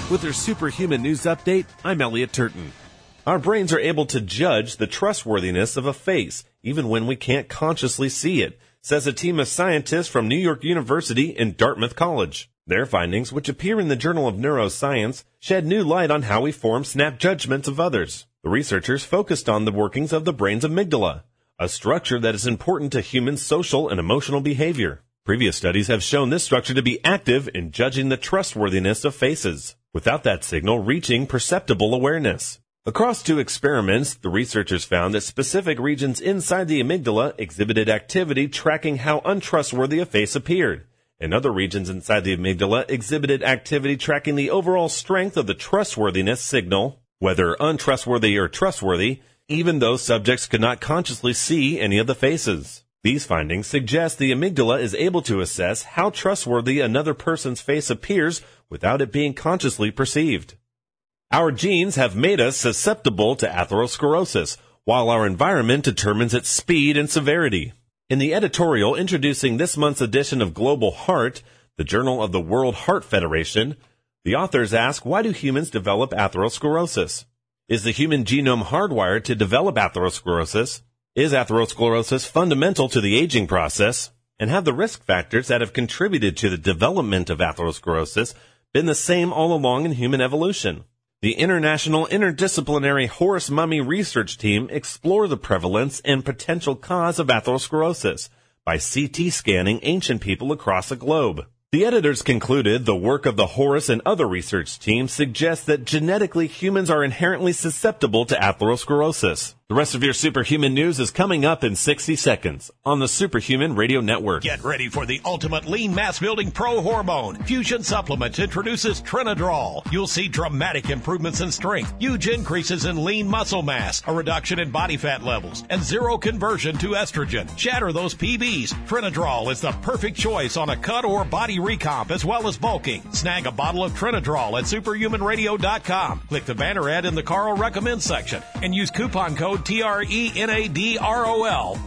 With your Superhuman News Update, I'm Elliot Turton. Our brains are able to judge the trustworthiness of a face, even when we can't consciously see it, says a team of scientists from New York University and Dartmouth College. Their findings, which appear in the Journal of Neuroscience, shed new light on how we form snap judgments of others. The researchers focused on the workings of the brain's amygdala, a structure that is important to human social and emotional behavior. Previous studies have shown this structure to be active in judging the trustworthiness of faces, without that signal reaching perceptible awareness. Across 2 experiments, the researchers found that specific regions inside the amygdala exhibited activity tracking how untrustworthy a face appeared, and other regions inside the amygdala exhibited activity tracking the overall strength of the trustworthiness signal, whether untrustworthy or trustworthy, even though subjects could not consciously see any of the faces. These findings suggest the amygdala is able to assess how trustworthy another person's face appears without it being consciously perceived. Our genes have made us susceptible to atherosclerosis, while our environment determines its speed and severity. In the editorial introducing this month's edition of Global Heart, the journal of the World Heart Federation, the authors ask, why do humans develop atherosclerosis? Is the human genome hardwired to develop atherosclerosis? Is atherosclerosis fundamental to the aging process? And have the risk factors that have contributed to the development of atherosclerosis been the same all along in human evolution? The International Interdisciplinary Horus Mummy Research Team explore the prevalence and potential cause of atherosclerosis by CT scanning ancient people across the globe. The editors concluded the work of the Horus and other research teams suggests that genetically humans are inherently susceptible to atherosclerosis. The rest of your Superhuman News is coming up in 60 seconds on the Superhuman Radio Network. Get ready for the ultimate lean mass-building pro hormone. Fusion Supplements introduces Trinadrol. You'll see dramatic improvements in strength, huge increases in lean muscle mass, a reduction in body fat levels, and zero conversion to estrogen. Shatter those PBs. Trinadrol is the perfect choice on a cut or body recomp as well as bulking. Snag a bottle of Trinadrol at superhumanradio.com. Click the banner ad in the Carl Recommend section and use coupon code TRENADROL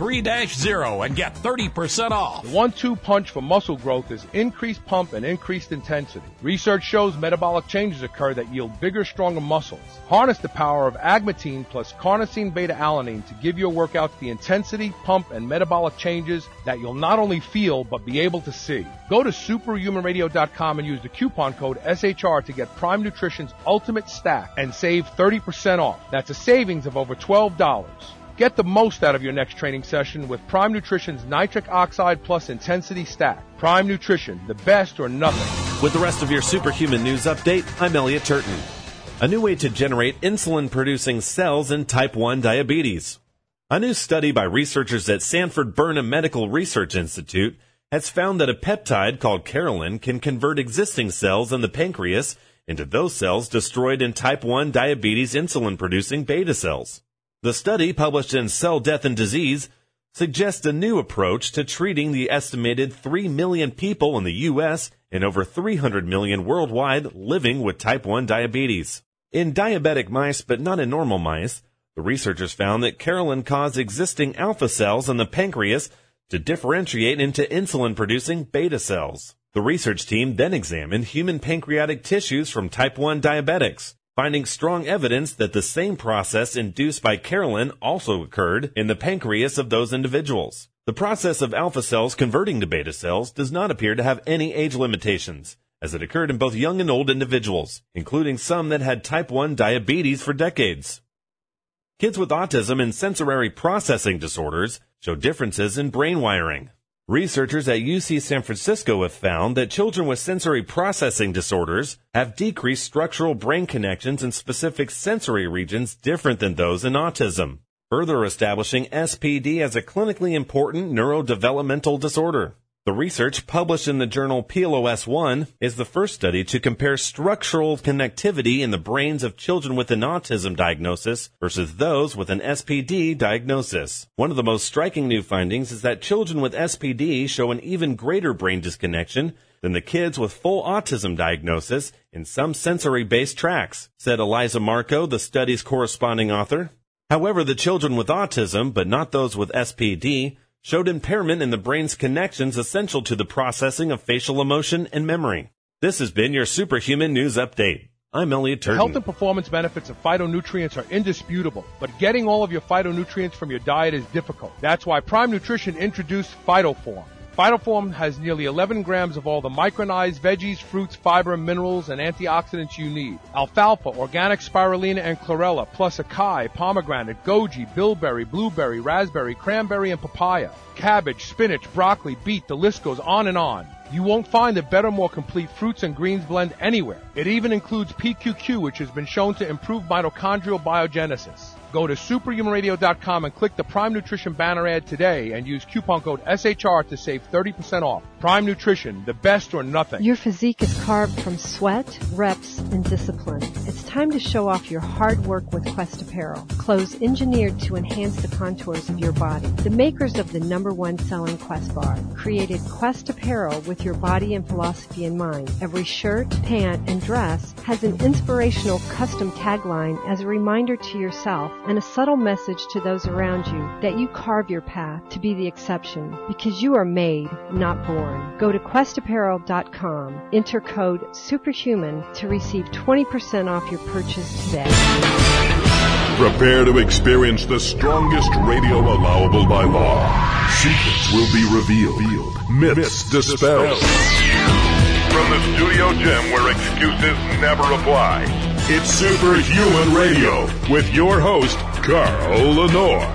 3-0 and get 30% off. The 1-2 punch for muscle growth is increased pump and increased intensity. Research shows metabolic changes occur that yield bigger, stronger muscles. Harness the power of agmatine plus carnosine beta-alanine to give your workouts the intensity, pump, and metabolic changes that you'll not only feel but be able to see. Go to superhumanradio.com and use the coupon code SHR to get Prime Nutrition's Ultimate Stack and save 30% off. That's a savings of over $12. Get the most out of your next training session with Prime Nutrition's Nitric Oxide Plus Intensity Stack. Prime Nutrition, the best or nothing. With the rest of your Superhuman News Update, I'm Elliot Turton. A new way to generate insulin-producing cells in type 1 diabetes. A new study by researchers at Sanford Burnham Medical Research Institute has found that a peptide called Carolin can convert existing cells in the pancreas into those cells destroyed in type 1 diabetes insulin-producing beta cells. The study, published in Cell Death and Disease, suggests a new approach to treating the estimated 3 million people in the U.S. and over 300 million worldwide living with type 1 diabetes. In diabetic mice, but not in normal mice, the researchers found that Carolin caused existing alpha cells in the pancreas to differentiate into insulin-producing beta cells. The research team then examined human pancreatic tissues from type 1 diabetics, finding strong evidence that the same process induced by Carolin also occurred in the pancreas of those individuals. The process of alpha cells converting to beta cells does not appear to have any age limitations, as it occurred in both young and old individuals, including some that had type 1 diabetes for decades. Kids with autism and sensory processing disorders show differences in brain wiring. Researchers at UC San Francisco have found that children with sensory processing disorders have decreased structural brain connections in specific sensory regions different than those in autism, further establishing SPD as a clinically important neurodevelopmental disorder. The research, published in the journal PLOS-1, is the first study to compare structural connectivity in the brains of children with an autism diagnosis versus those with an SPD diagnosis. One of the most striking new findings is that children with SPD show an even greater brain disconnection than the kids with full autism diagnosis in some sensory-based tracks, said Eliza Marco, the study's corresponding author. However, the children with autism, but not those with SPD, showed impairment in the brain's connections essential to the processing of facial emotion and memory. This has been your Superhuman News Update. I'm Elliot The Turton. health and performance benefits of phytonutrients are indisputable, but getting all of your phytonutrients from your diet is difficult. That's why Prime Nutrition introduced PhytoForm. PhytoForm has nearly 11 grams of all the micronized veggies, fruits, fiber, minerals, and antioxidants you need. Alfalfa, organic spirulina, and chlorella, plus acai, pomegranate, goji, bilberry, blueberry, raspberry, cranberry, and papaya. Cabbage, spinach, broccoli, beet, the list goes on and on. You won't find a better, more complete fruits and greens blend anywhere. It even includes PQQ, which has been shown to improve mitochondrial biogenesis. Go to superhumanradio.com and click the Prime Nutrition banner ad today and use coupon code SHR to save 30% off. Prime Nutrition, the best or nothing. Your physique is carved from sweat, reps, and discipline. It's time to show off your hard work with Quest Apparel. Clothes engineered to enhance the contours of your body. The makers of the #1 selling Quest bar created Quest Apparel with your body and philosophy in mind. Every shirt, pant, and dress has an inspirational custom tagline as a reminder to yourself and a subtle message to those around you that you carve your path to be the exception because you are made, not born. Go to questapparel.com, enter code SUPERHUMAN to receive 20% off your purchase today. Prepare to experience the strongest radio allowable by law. Secrets will be revealed. Myths dispelled. From the studio gym where excuses never apply, it's Superhuman Radio with your host, Carl Lenore.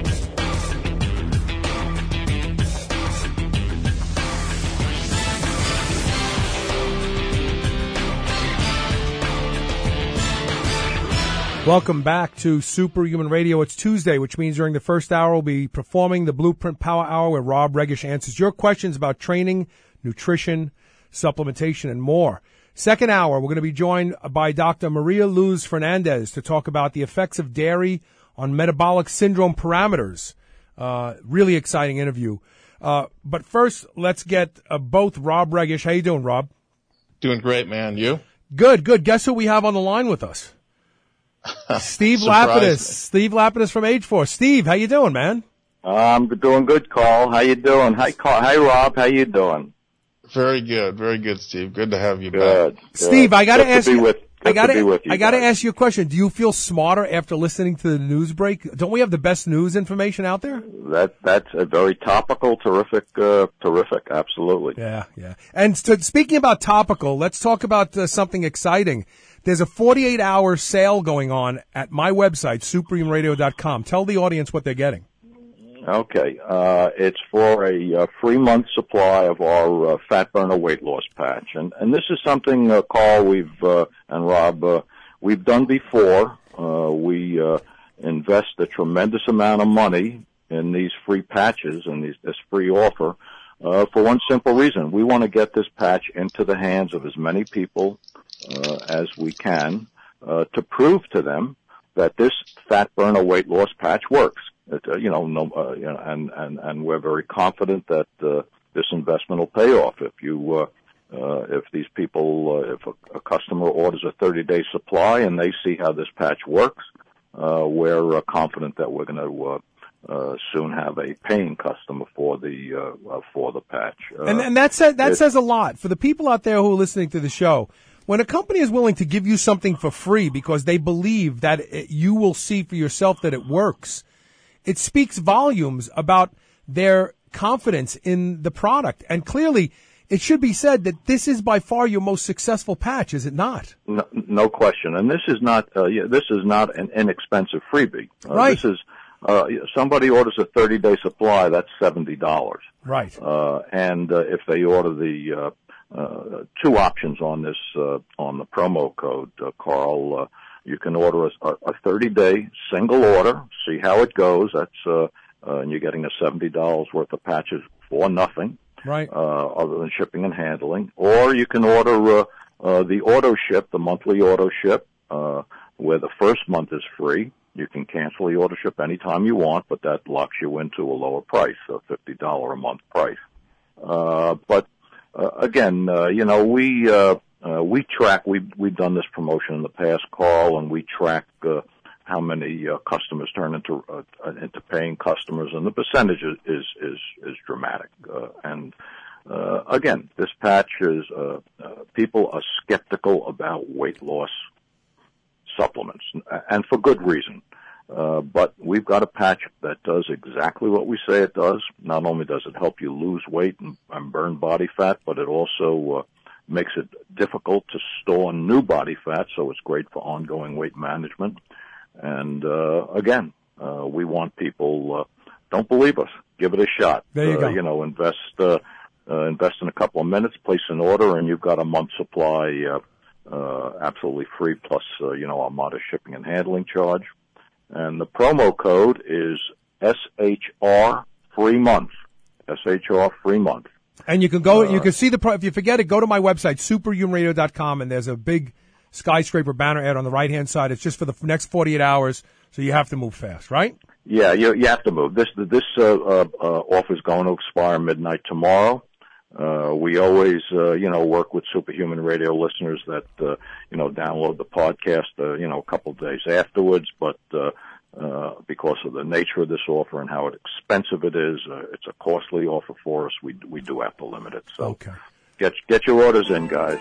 Welcome back to Superhuman Radio. It's Tuesday, which means during the first hour we'll be performing the Blueprint Power Hour where Rob Regish answers your questions about training, nutrition, supplementation, and more. Second hour, we're going to be joined by Dr. Maria Luz Fernandez to talk about the effects of dairy on metabolic syndrome parameters. Really exciting interview. But first, let's get both Rob Regish. How you doing, Rob? Doing great, man. You? Good. Guess who we have on the line with us? Steve Lapidus. Steve Lapidus from Age Force. Steve, how you doing, man? I'm doing good, Carl. How you doing? Hi, Rob. How you doing? Very good, Steve. Good to have you back. Steve, I got to ask you. I got to ask you a question. Do you feel smarter after listening to the news break? Don't we have the best news information out there? That's a very topical, terrific. Absolutely. Yeah. And speaking about topical, let's talk about something exciting. There's a 48-hour sale going on at my website, superhumanradio.com. Tell the audience what they're getting. Okay. It's for a 3-month supply of our Fat Burner weight loss patch. And this is something, Carl, and Rob, we've done before. We invest a tremendous amount of money in these free patches and this free offer for one simple reason. We want to get this patch into the hands of as many people as we can to prove to them that this Fat Burner weight loss patch works. And we're very confident that this investment will pay off. If these people, if a customer orders a 30-day supply and they see how this patch works, we're confident that we're going to soon have a paying customer for the patch. And that says a lot for the people out there who are listening to the show. When a company is willing to give you something for free because they believe that you will see for yourself that it works, it speaks volumes about their confidence in the product. And clearly, it should be said that this is by far your most successful patch, is it not? No question. And this is not an inexpensive freebie. Right. This is somebody orders a 30-day supply, that's $70. Right. And if they order the two options on this on the promo code, Carl. You can order a 30-day single order, see how it goes. That's and you're getting a $70 worth of patches for nothing, right? Other than shipping and handling. Or you can order the auto ship, the monthly auto ship, where the first month is free. You can cancel the auto ship anytime you want, but that locks you into a lower price, a $50 a month price. But again, we track. We've done this promotion in the past, Carl, and we track how many customers turn into paying customers, and the percentage is dramatic. And Again, this patch is, people are skeptical about weight loss supplements, and for good reason. But we've got a patch that does exactly what we say it does. Not only does it help you lose weight and burn body fat, but it also makes it difficult to store new body fat, so it's great for ongoing weight management. And again, we want people, don't believe us, give it a shot. There you go. Invest in a couple of minutes, place an order, and you've got a month's supply absolutely free, plus a modest shipping and handling charge. And the promo code is SHR free month. SHR free month. And you can go, you can see if you forget it, go to my website, superhumanradio.com, and there's a big skyscraper banner ad on the right-hand side. It's just for the next 48 hours, so you have to move fast, right? Yeah, you have to move. This offer is going to expire midnight tomorrow. We always, work with Superhuman Radio listeners that, download the podcast, a couple of days afterwards, but, because of the nature of this offer and how expensive it is, it's a costly offer for us. We do have to limit it. So okay. Get your orders in, guys.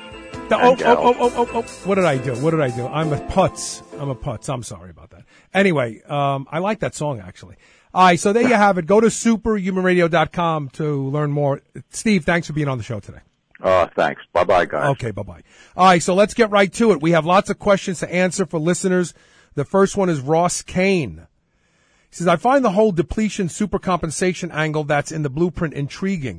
What did I do? I'm a putz. I'm sorry about that. Anyway, I like that song actually. All right, so there you have it. Go to superhumanradio.com to learn more. Steve, thanks for being on the show today. Thanks. Bye-bye, guys. Okay, bye-bye. All right, so let's get right to it. We have lots of questions to answer for listeners. The first one is Ross Kane. He says, I find the whole depletion supercompensation angle that's in the blueprint intriguing.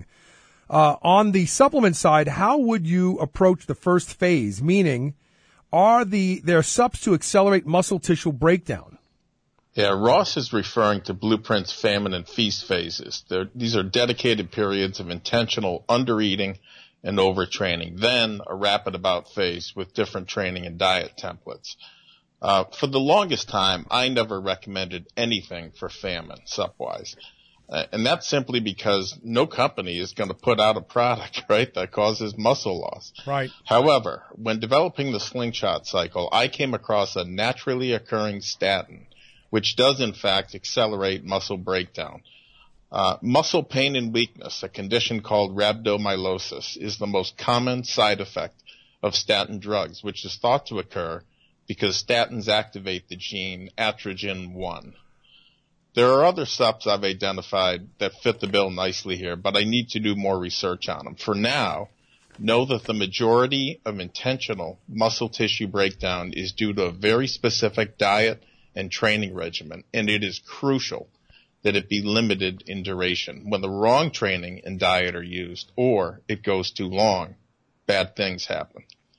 On the supplement side, how would you approach the first phase? Meaning, are there subs to accelerate muscle tissue breakdown? Yeah, Ross is referring to Blueprint's famine and feast phases. These are dedicated periods of intentional undereating and overtraining, then a rapid about phase with different training and diet templates. For the longest time, I never recommended anything for famine, sup-wise. And that's simply because no company is going to put out a product, right, that causes muscle loss. Right. However, when developing the slingshot cycle, I came across a naturally occurring statin, which does in fact accelerate muscle breakdown. Muscle pain and weakness, a condition called rhabdomyolysis, is the most common side effect of statin drugs, which is thought to occur because statins activate the gene atrogin-1. There are other subs I've identified that fit the bill nicely here, but I need to do more research on them. For now, know that the majority of intentional muscle tissue breakdown is due to a very specific diet and training regimen, and it is crucial that it be limited in duration. When the wrong training and diet are used, or it goes too long, bad things happen.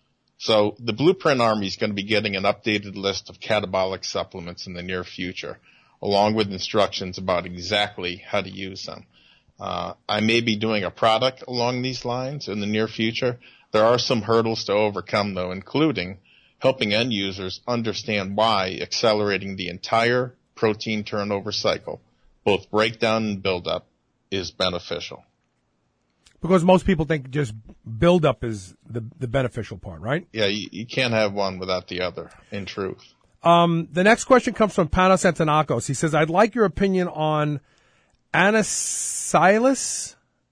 So the Blueprint Army is going to be getting an updated list of catabolic supplements in the near future, along with instructions about exactly how to use them. I may be doing a product along these lines in the near future. There are some hurdles to overcome, though, including helping end users understand why accelerating the entire protein turnover cycle, both breakdown and buildup, is beneficial. Because most people think just buildup is the beneficial part, right? Yeah, you can't have one without the other, in truth. The next question comes from Panos Antonakos. He says, I'd like your opinion on anacyclus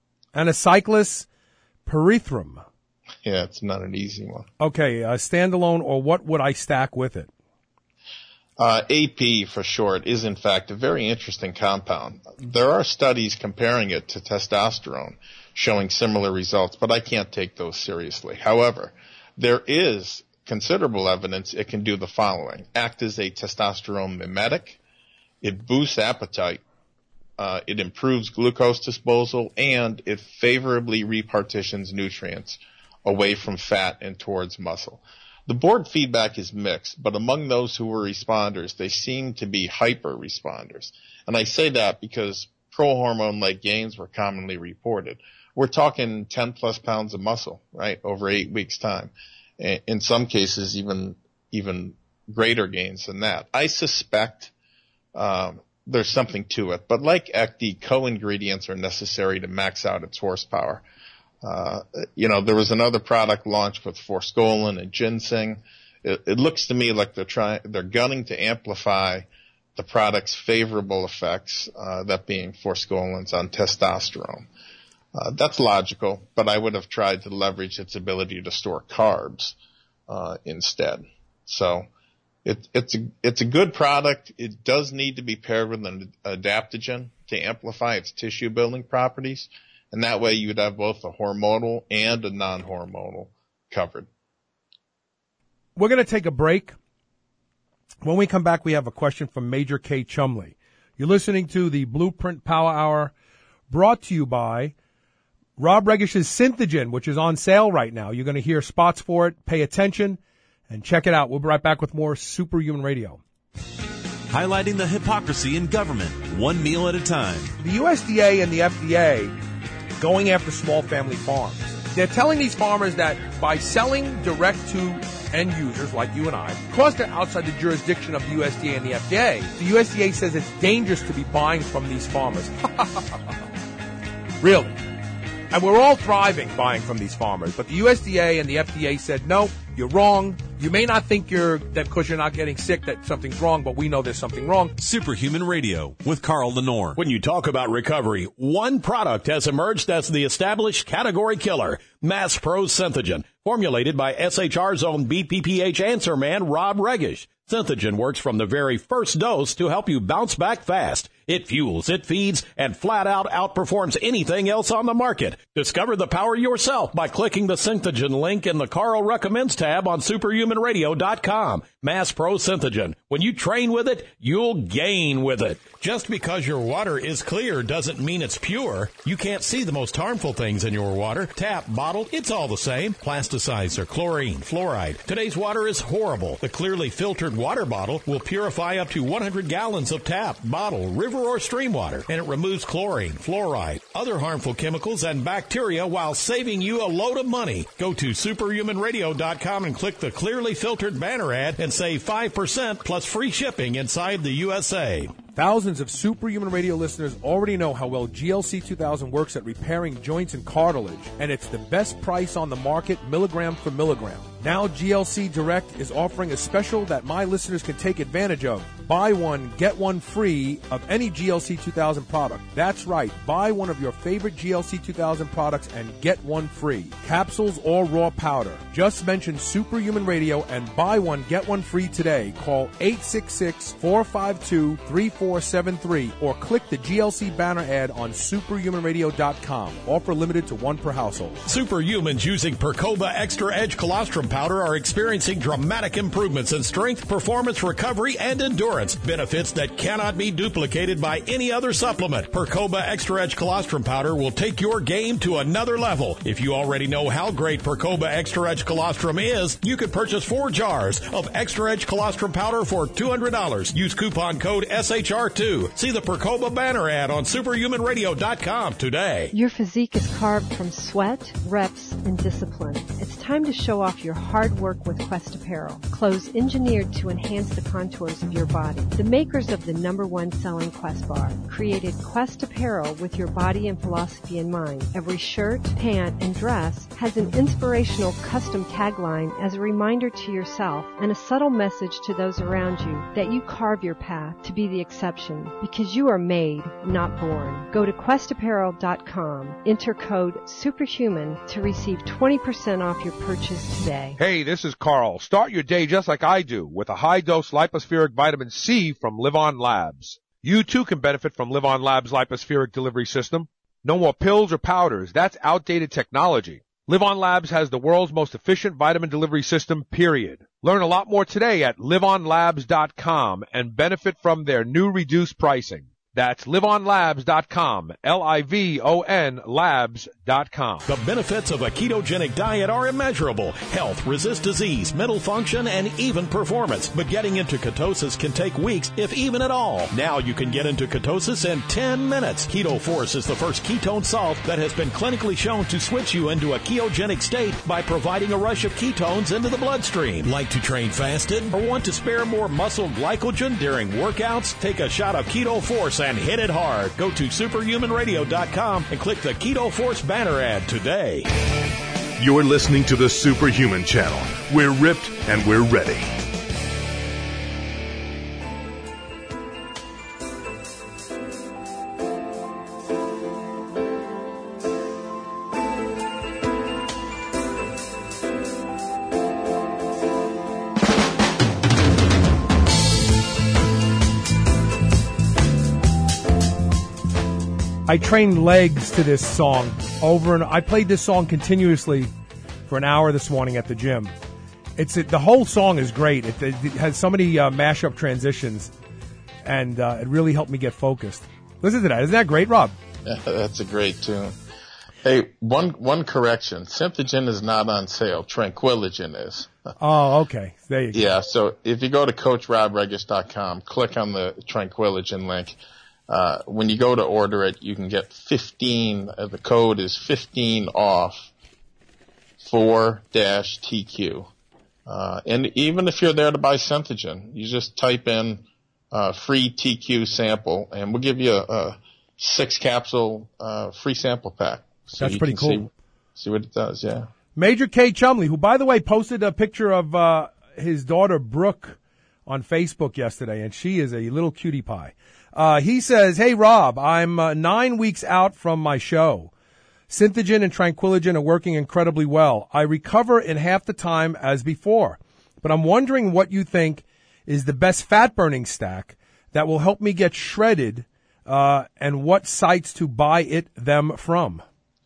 pyrethrum. Yeah, it's not an easy one. Okay, standalone, or what would I stack with it? AP for short is in fact a very interesting compound. There are studies comparing it to testosterone showing similar results, but I can't take those seriously. However, there is considerable evidence it can do the following: act as a testosterone mimetic, it boosts appetite, it improves glucose disposal, and it favorably repartitions nutrients away from fat and towards muscle. The board feedback is mixed, but among those who were responders, they seem to be hyper responders. And I say that because pro-hormone-like gains were commonly reported. We're talking 10 plus pounds of muscle, right, over 8 weeks' time. In some cases, even greater gains than that. I suspect there's something to it, but like ECDI, co-ingredients are necessary to max out its horsepower. There was another product launched with forskolin and ginseng. It looks to me like they're gunning to amplify the product's favorable effects, that being forskolins on testosterone. That's logical, but I would have tried to leverage its ability to store carbs instead. So it's a good product. It does need to be paired with an adaptogen to amplify its tissue building properties, and that way you'd have both a hormonal and a non-hormonal covered. We're going to take a break. When we come back, we have a question from Major K. Chumley. You're listening to the Blueprint Power Hour, brought to you by Rob Regish's Synthogen, which is on sale right now. You're going to hear spots for it. Pay attention and check it out. We'll be right back with more Superhuman Radio. Highlighting the hypocrisy in government, one meal at a time. The USDA and the FDA going after small family farms. They're telling these farmers that by selling direct to end users like you and I, because they're outside the jurisdiction of the USDA and the FDA, the USDA says it's dangerous to be buying from these farmers. Really? And we're all thriving buying from these farmers. But the USDA and the FDA said, no, you're wrong. You may not think that because you're not getting sick that something's wrong, but we know there's something wrong. Superhuman Radio with Carl Lenore. When you talk about recovery, one product has emerged as the established category killer, Mass Pro Synthogen, formulated by SHR's own BPPH answer man, Rob Regish. Synthogen works from the very first dose to help you bounce back fast. It fuels, it feeds, and flat out outperforms anything else on the market. Discover the power yourself by clicking the Synthogen link in the Carl Recommends tab on superhumanradio.com. Mass Pro Synthogen. When you train with it, you'll gain with it. Just because your water is clear doesn't mean it's pure. You can't see the most harmful things in your water. Tap, bottled, it's all the same. Plasticizer, chlorine, fluoride. Today's water is horrible. The clearly filtered water bottle will purify up to 100 gallons of tap, bottle, river, or stream water, and it removes chlorine, fluoride, other harmful chemicals, and bacteria while saving you a load of money. Go to superhumanradio.com and click the clearly filtered banner ad and save 5% plus free shipping inside the USA. Thousands of Superhuman Radio listeners already know how well GLC 2000 works at repairing joints and cartilage, and it's the best price on the market, milligram for milligram. Now GLC Direct is offering a special that my listeners can take advantage of. Buy one, get one free of any GLC 2000 product. That's right. Buy one of your favorite GLC 2000 products and get one free. Capsules or raw powder. Just mention Superhuman Radio and buy one, get one free today. Call 866-452-3473 or click the GLC banner ad on superhumanradio.com. Offer limited to one per household. Superhumans using Percoba Extra Edge Colostrum Powder are experiencing dramatic improvements in strength, performance, recovery, and endurance. Benefits that cannot be duplicated by any other supplement. Percoba Extra Edge Colostrum Powder will take your game to another level. If you already know how great Percoba Extra Edge Colostrum is, you could purchase 4 jars of Extra Edge Colostrum Powder for $200. Use coupon code SHR2. See the Percoba banner ad on superhumanradio.com today. Your physique is carved from sweat, reps, and discipline. It's time to show off your hard work with Quest Apparel. Clothes engineered to enhance the contours of your body. The makers of the #1 selling Quest bar created Quest Apparel with your body and philosophy in mind. Every shirt, pant, and dress has an inspirational custom tagline as a reminder to yourself and a subtle message to those around you that you carve your path to be the exception because you are made, not born. Go to questapparel.com, enter code SUPERHUMAN to receive 20% off your purchase today. Hey, this is Carl. Start your day just like I do with a high-dose lipospheric vitamin C from Livon Labs. You too can benefit from Livon Labs' lipospheric delivery system. No more pills or powders. That's outdated technology. Livon Labs has the world's most efficient vitamin delivery system, period. Learn a lot more today at livonlabs.com and benefit from their new reduced pricing. That's livonlabs.com, Livon labs.com. The benefits of a ketogenic diet are immeasurable. Health, resist disease, mental function, and even performance. But getting into ketosis can take weeks, if even at all. Now you can get into ketosis in 10 minutes. Keto Force is the first ketone salt that has been clinically shown to switch you into a ketogenic state by providing a rush of ketones into the bloodstream. Like to train fasted or want to spare more muscle glycogen during workouts? Take a shot of Keto Force and hit it hard. Go to superhumanradio.com and click the Keto Force banner ad today. You're listening to the Superhuman Channel. We're ripped and we're ready. I trained legs to this song I played this song continuously for an hour this morning at the gym. The whole song is great. It has so many mashup transitions, and it really helped me get focused. Listen to that. Isn't that great, Rob? Yeah, that's a great tune. Hey, one correction. Synthogen is not on sale. Tranquilligen is. Oh, okay. There you go. Yeah, so if you go to CoachRobRegish.com, click on the Tranquilligen link. When you go to order it, you can get 15, the code is 15 off 4-TQ. And even if you're there to buy Synthogen, you just type in free TQ sample, and we'll give you a 6-capsule free sample pack. So that's pretty cool. See what it does, yeah. Major K. Chumley, who, by the way, posted a picture of his daughter, Brooke, on Facebook yesterday, and she is a little cutie pie. He says, hey, Rob, I'm 9 weeks out from my show. Synthogen and Tranquilligen are working incredibly well. I recover in half the time as before, but I'm wondering what you think is the best fat-burning stack that will help me get shredded, and what sites to buy them from.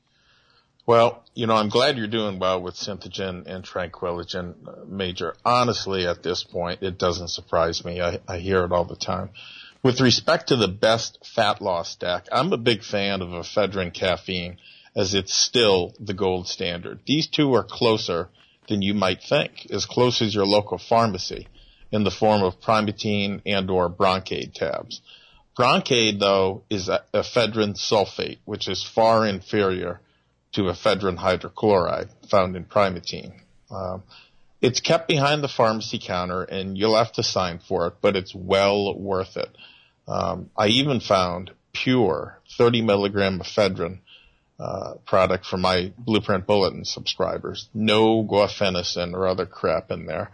Well, I'm glad you're doing well with Synthogen and Tranquilligen, Major. Honestly, at this point, it doesn't surprise me. I hear it all the time. With respect to the best fat loss stack, I'm a big fan of ephedrine caffeine, as it's still the gold standard. These two are closer than you might think, as close as your local pharmacy, in the form of Primatene and or Broncaid tabs. Broncaid, though, is ephedrine sulfate, which is far inferior to ephedrine hydrochloride found in Primatene. It's kept behind the pharmacy counter, and you'll have to sign for it, but it's well worth it. I even found pure 30 milligram ephedrine product for my Blueprint Bulletin subscribers. No guafenicin or other crap in there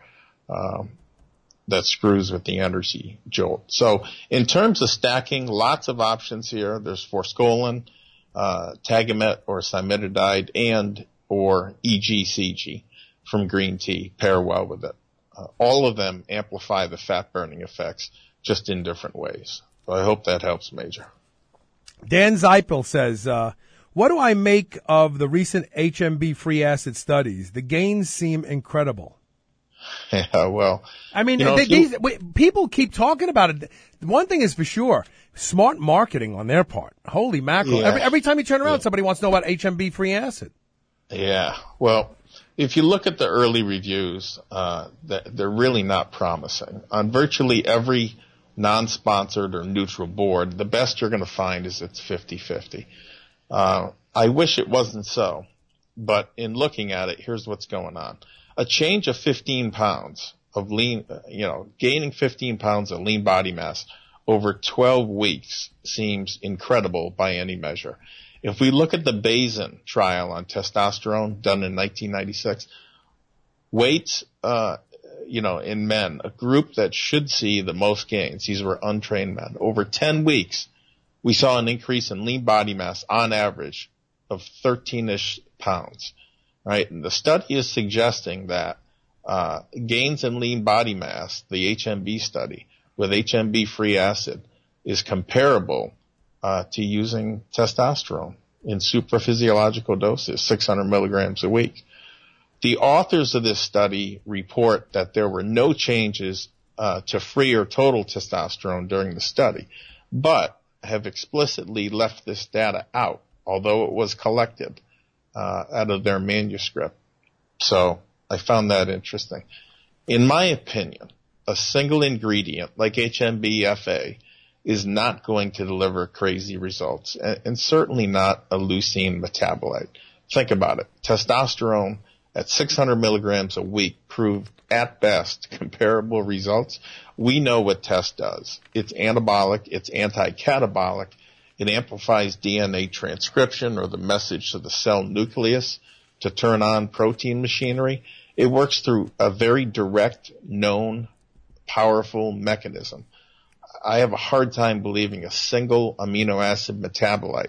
that screws with the energy jolt. So in terms of stacking, lots of options here. There's forskolin, Tagamet or cimetidide, and or EGCG from green tea pair well with it. All of them amplify the fat-burning effects, just in different ways. So I hope that helps, Major. Dan Zeipel says, what do I make of the recent HMB free acid studies? The gains seem incredible. Yeah, well. I mean, people keep talking about it. One thing is for sure, smart marketing on their part. Holy mackerel. Yeah. Every time you turn around, somebody wants to know about HMB free acid. Yeah, well, if you look at the early reviews, they're really not promising. On virtually every non-sponsored or neutral board, the best you're going to find is it's 50-50. I wish it wasn't so, but in looking at it, here's what's going on. A change of 15 pounds of lean, gaining 15 pounds of lean body mass over 12 weeks seems incredible by any measure. If we look at the Bazin trial on testosterone done in 1996, weights, in men, a group that should see the most gains, these were untrained men, over 10 weeks, we saw an increase in lean body mass on average of 13-ish pounds, right? And the study is suggesting that gains in lean body mass, the HMB study, with HMB-free acid is comparable to using testosterone in supraphysiological doses, 600 milligrams a week. The authors of this study report that there were no changes to free or total testosterone during the study, but have explicitly left this data out, although it was collected out of their manuscript. So I found that interesting. In my opinion, a single ingredient like HMB-FA is not going to deliver crazy results, and certainly not a leucine metabolite. Think about it. Testosterone at 600 milligrams a week proved at best comparable results. We know what test does. It's anabolic, it's anti-catabolic, it amplifies DNA transcription or the message to the cell nucleus to turn on protein machinery. It works through a very direct, known, powerful mechanism. I have a hard time believing a single amino acid metabolite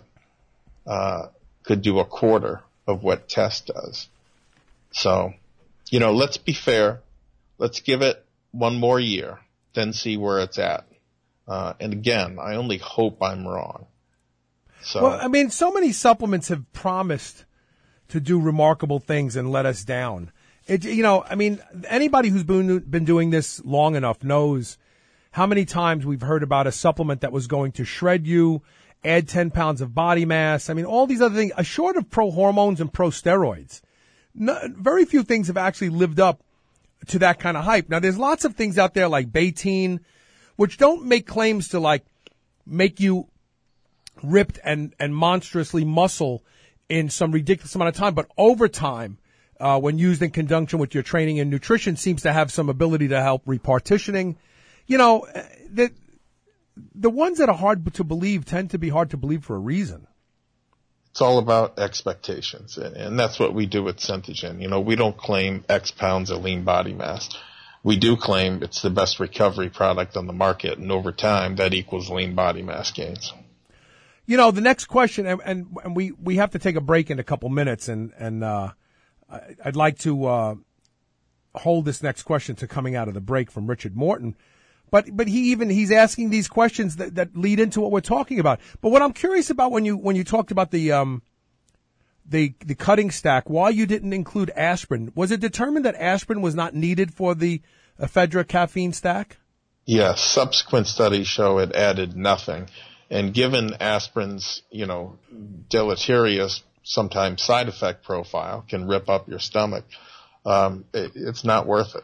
could do a quarter of what test does. So, let's be fair. Let's give it one more year, then see where it's at. And again, I only hope I'm wrong. So, well, I mean, so many supplements have promised to do remarkable things and let us down. Anybody who's been doing this long enough knows how many times we've heard about a supplement that was going to shred you, add 10 pounds of body mass. I mean, all these other things, short of pro hormones and pro steroids. Very few things have actually lived up to that kind of hype. Now, there's lots of things out there like Betaine, which don't make claims to like make you ripped and monstrously muscle in some ridiculous amount of time, but over time, when used in conjunction with your training and nutrition, seems to have some ability to help repartitioning. You know, the ones that are hard to believe tend to be hard to believe for a reason. It's all about expectations, and that's what we do with Centogen. You know, we don't claim X pounds of lean body mass. We do claim it's the best recovery product on the market, and over time, that equals lean body mass gains. You know, the next question, and we have to take a break in a couple minutes, and I'd like to hold this next question to coming out of the break from Richard Morton. But he's asking these questions that lead into what we're talking about. But what I'm curious about when you talked about the cutting stack, why you didn't include aspirin, was it determined that aspirin was not needed for the ephedra caffeine stack? Yes, subsequent studies show it added nothing. And given aspirin's, deleterious, sometimes side effect profile, can rip up your stomach, it's not worth it.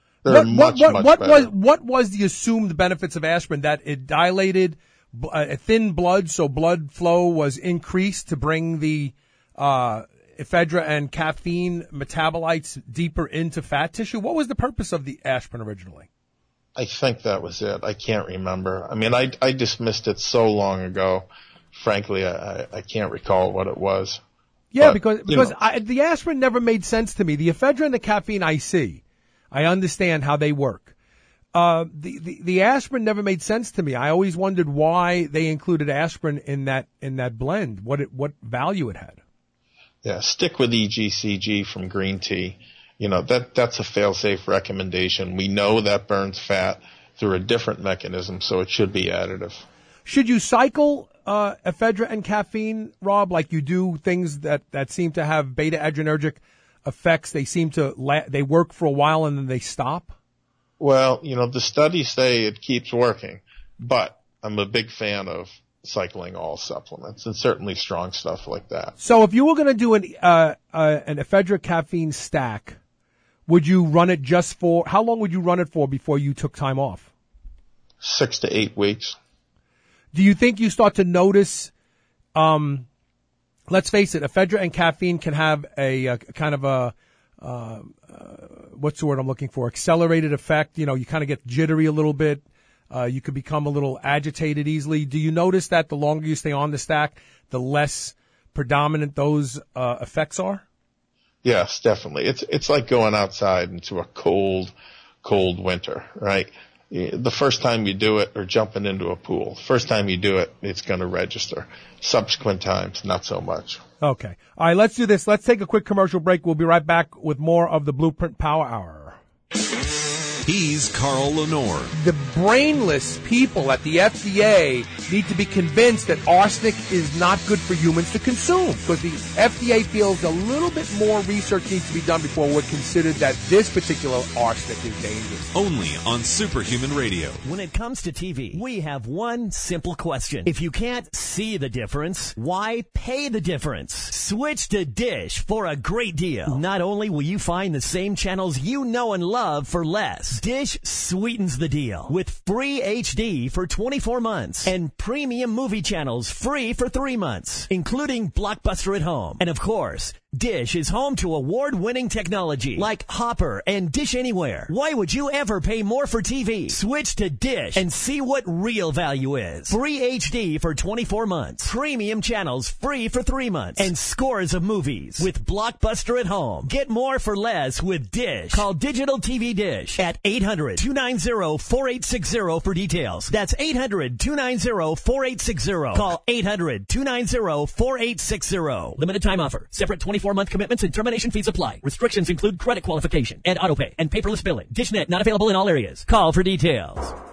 What was the assumed benefits of aspirin? That it dilated thin blood, so blood flow was increased to bring the ephedra and caffeine metabolites deeper into fat tissue? What was the purpose of the aspirin originally? I think that was it. I can't remember. I mean, I dismissed it so long ago. Frankly, I can't recall what it was. Yeah, but, because the aspirin never made sense to me. The ephedra and the caffeine I see. I understand how they work. The aspirin never made sense to me. I always wondered why they included aspirin in that blend. What value it had. Yeah, stick with EGCG from green tea. You know, that's a fail-safe recommendation. We know that burns fat through a different mechanism, so it should be additive. Should you cycle ephedra and caffeine, Rob, like you do things that seem to have beta-adrenergic effects? They work for a while and then they stop? Well, the studies say it keeps working, but I'm a big fan of cycling all supplements and certainly strong stuff like that. So if you were going to do an ephedra caffeine stack, would you run it how long would you run it for before you took time off? 6 to 8 weeks. Do you think you start to notice, let's face it, ephedra and caffeine can have a kind of a, what's the word I'm looking for? Accelerated effect. You kind of get jittery a little bit. You could become a little agitated easily. Do you notice that the longer you stay on the stack, the less predominant those effects are? Yes, definitely. It's like going outside into a cold winter, right? The first time you do it, or jumping into a pool, first time you do it, it's going to register. Subsequent times, not so much. Okay. All right, let's do this. Let's take a quick commercial break. We'll be right back with more of the Blueprint Power Hour. He's Carl Lenore. The brainless people at the FDA need to be convinced that arsenic is not good for humans to consume, because the FDA feels a little bit more research needs to be done before we're considered that this particular arsenic is dangerous. Only on Superhuman Radio. When it comes to TV, we have one simple question. If you can't see the difference, why pay the difference? Switch to Dish for a great deal. Not only will you find the same channels you know and love for less, Dish sweetens the deal with free HD for 24 months and premium movie channels free for 3 months, including Blockbuster at Home. And of course, Dish is home to award-winning technology like Hopper and Dish Anywhere. Why would you ever pay more for TV? Switch to Dish and see what real value is. Free HD for 24 months, premium channels free for 3 months, and scores of movies with Blockbuster at Home. Get more for less with Dish. Call Digital TV Dish at 800-290-4860 for details. That's 800-290-4860. Call 800-290-4860. Limited time offer. Separate 24-month commitments and termination fees apply. Restrictions include credit qualification and autopay and paperless billing. DishNet not available in all areas. Call for details.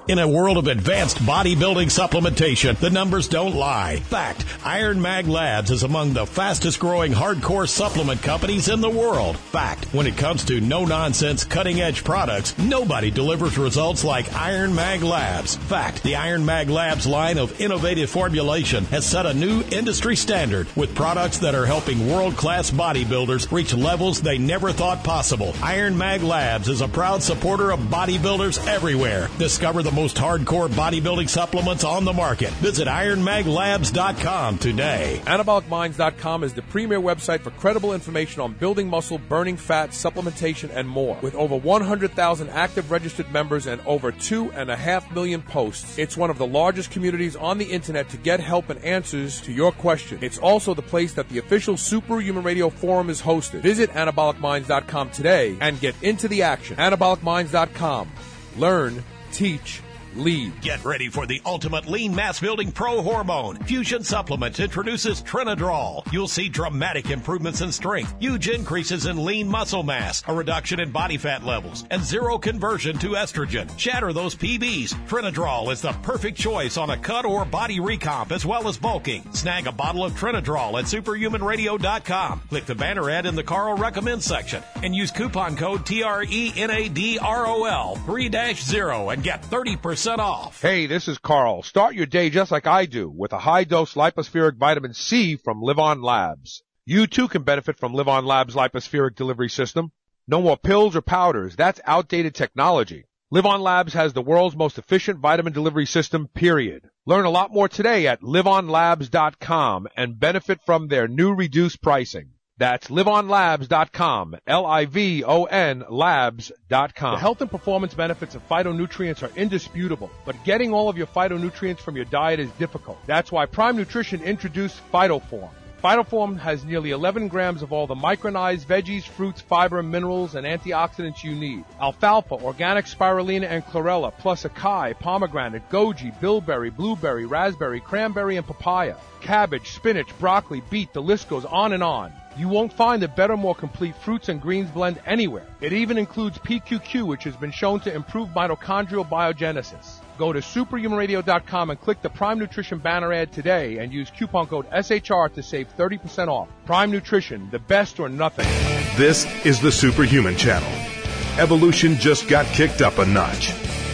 In a world of advanced bodybuilding supplementation, the numbers don't lie. Fact, Iron Mag Labs is among the fastest growing hardcore supplement companies in the world. Fact, when it comes to no-nonsense, cutting-edge products, nobody delivers results like Iron Mag Labs. Fact, the Iron Mag Labs line of innovative formulation has set a new industry standard with products that are helping world-class bodybuilders reach levels they never thought possible. Iron Mag Labs is a proud supporter of bodybuilders everywhere. Discover the most hardcore bodybuilding supplements on the market. Visit IronMagLabs.com today. AnabolicMinds.com is the premier website for credible information on building muscle, burning fat, supplementation, and more. With over 100,000 active registered members and over 2.5 million posts, it's one of the largest communities on the internet to get help and answers to your questions. It's also the place that the official Superhuman Radio Forum is hosted. Visit AnabolicMinds.com today and get into the action. AnabolicMinds.com. Learn, teach, lead. Get ready for the ultimate lean mass building pro hormone. Fusion Supplements introduces Trinadrol. You'll see dramatic improvements in strength, huge increases in lean muscle mass, a reduction in body fat levels, and zero conversion to estrogen. Shatter those PBs. Trinadrol is the perfect choice on a cut or body recomp as well as bulking. Snag a bottle of Trinadrol at superhumanradio.com. Click the banner ad in the Carl Recommend section and use coupon code TRENADROL 3-0 and get 30% off. Hey, this is Carl. Start your day just like I do with a high-dose lipospheric vitamin C from Livon Labs. You too can benefit from Livon Labs' lipospheric delivery system. No more pills or powders. That's outdated technology. Livon Labs has the world's most efficient vitamin delivery system, period. Learn a lot more today at livonlabs.com and benefit from their new reduced pricing. That's livonlabs.com, Livon labs.com. The health and performance benefits of phytonutrients are indisputable, but getting all of your phytonutrients from your diet is difficult. That's why Prime Nutrition introduced Phytoform. Phytoform has nearly 11 grams of all the micronized veggies, fruits, fiber, minerals, and antioxidants you need. Alfalfa, organic spirulina, and chlorella, plus acai, pomegranate, goji, bilberry, blueberry, raspberry, cranberry, and papaya. Cabbage, spinach, broccoli, beet, the list goes on and on. You won't find a better, more complete fruits and greens blend anywhere. It even includes PQQ, which has been shown to improve mitochondrial biogenesis. Go to superhumanradio.com and click the Prime Nutrition banner ad today and use coupon code SHR to save 30% off. Prime Nutrition, the best or nothing. This is the Superhuman Channel. Evolution just got kicked up a notch.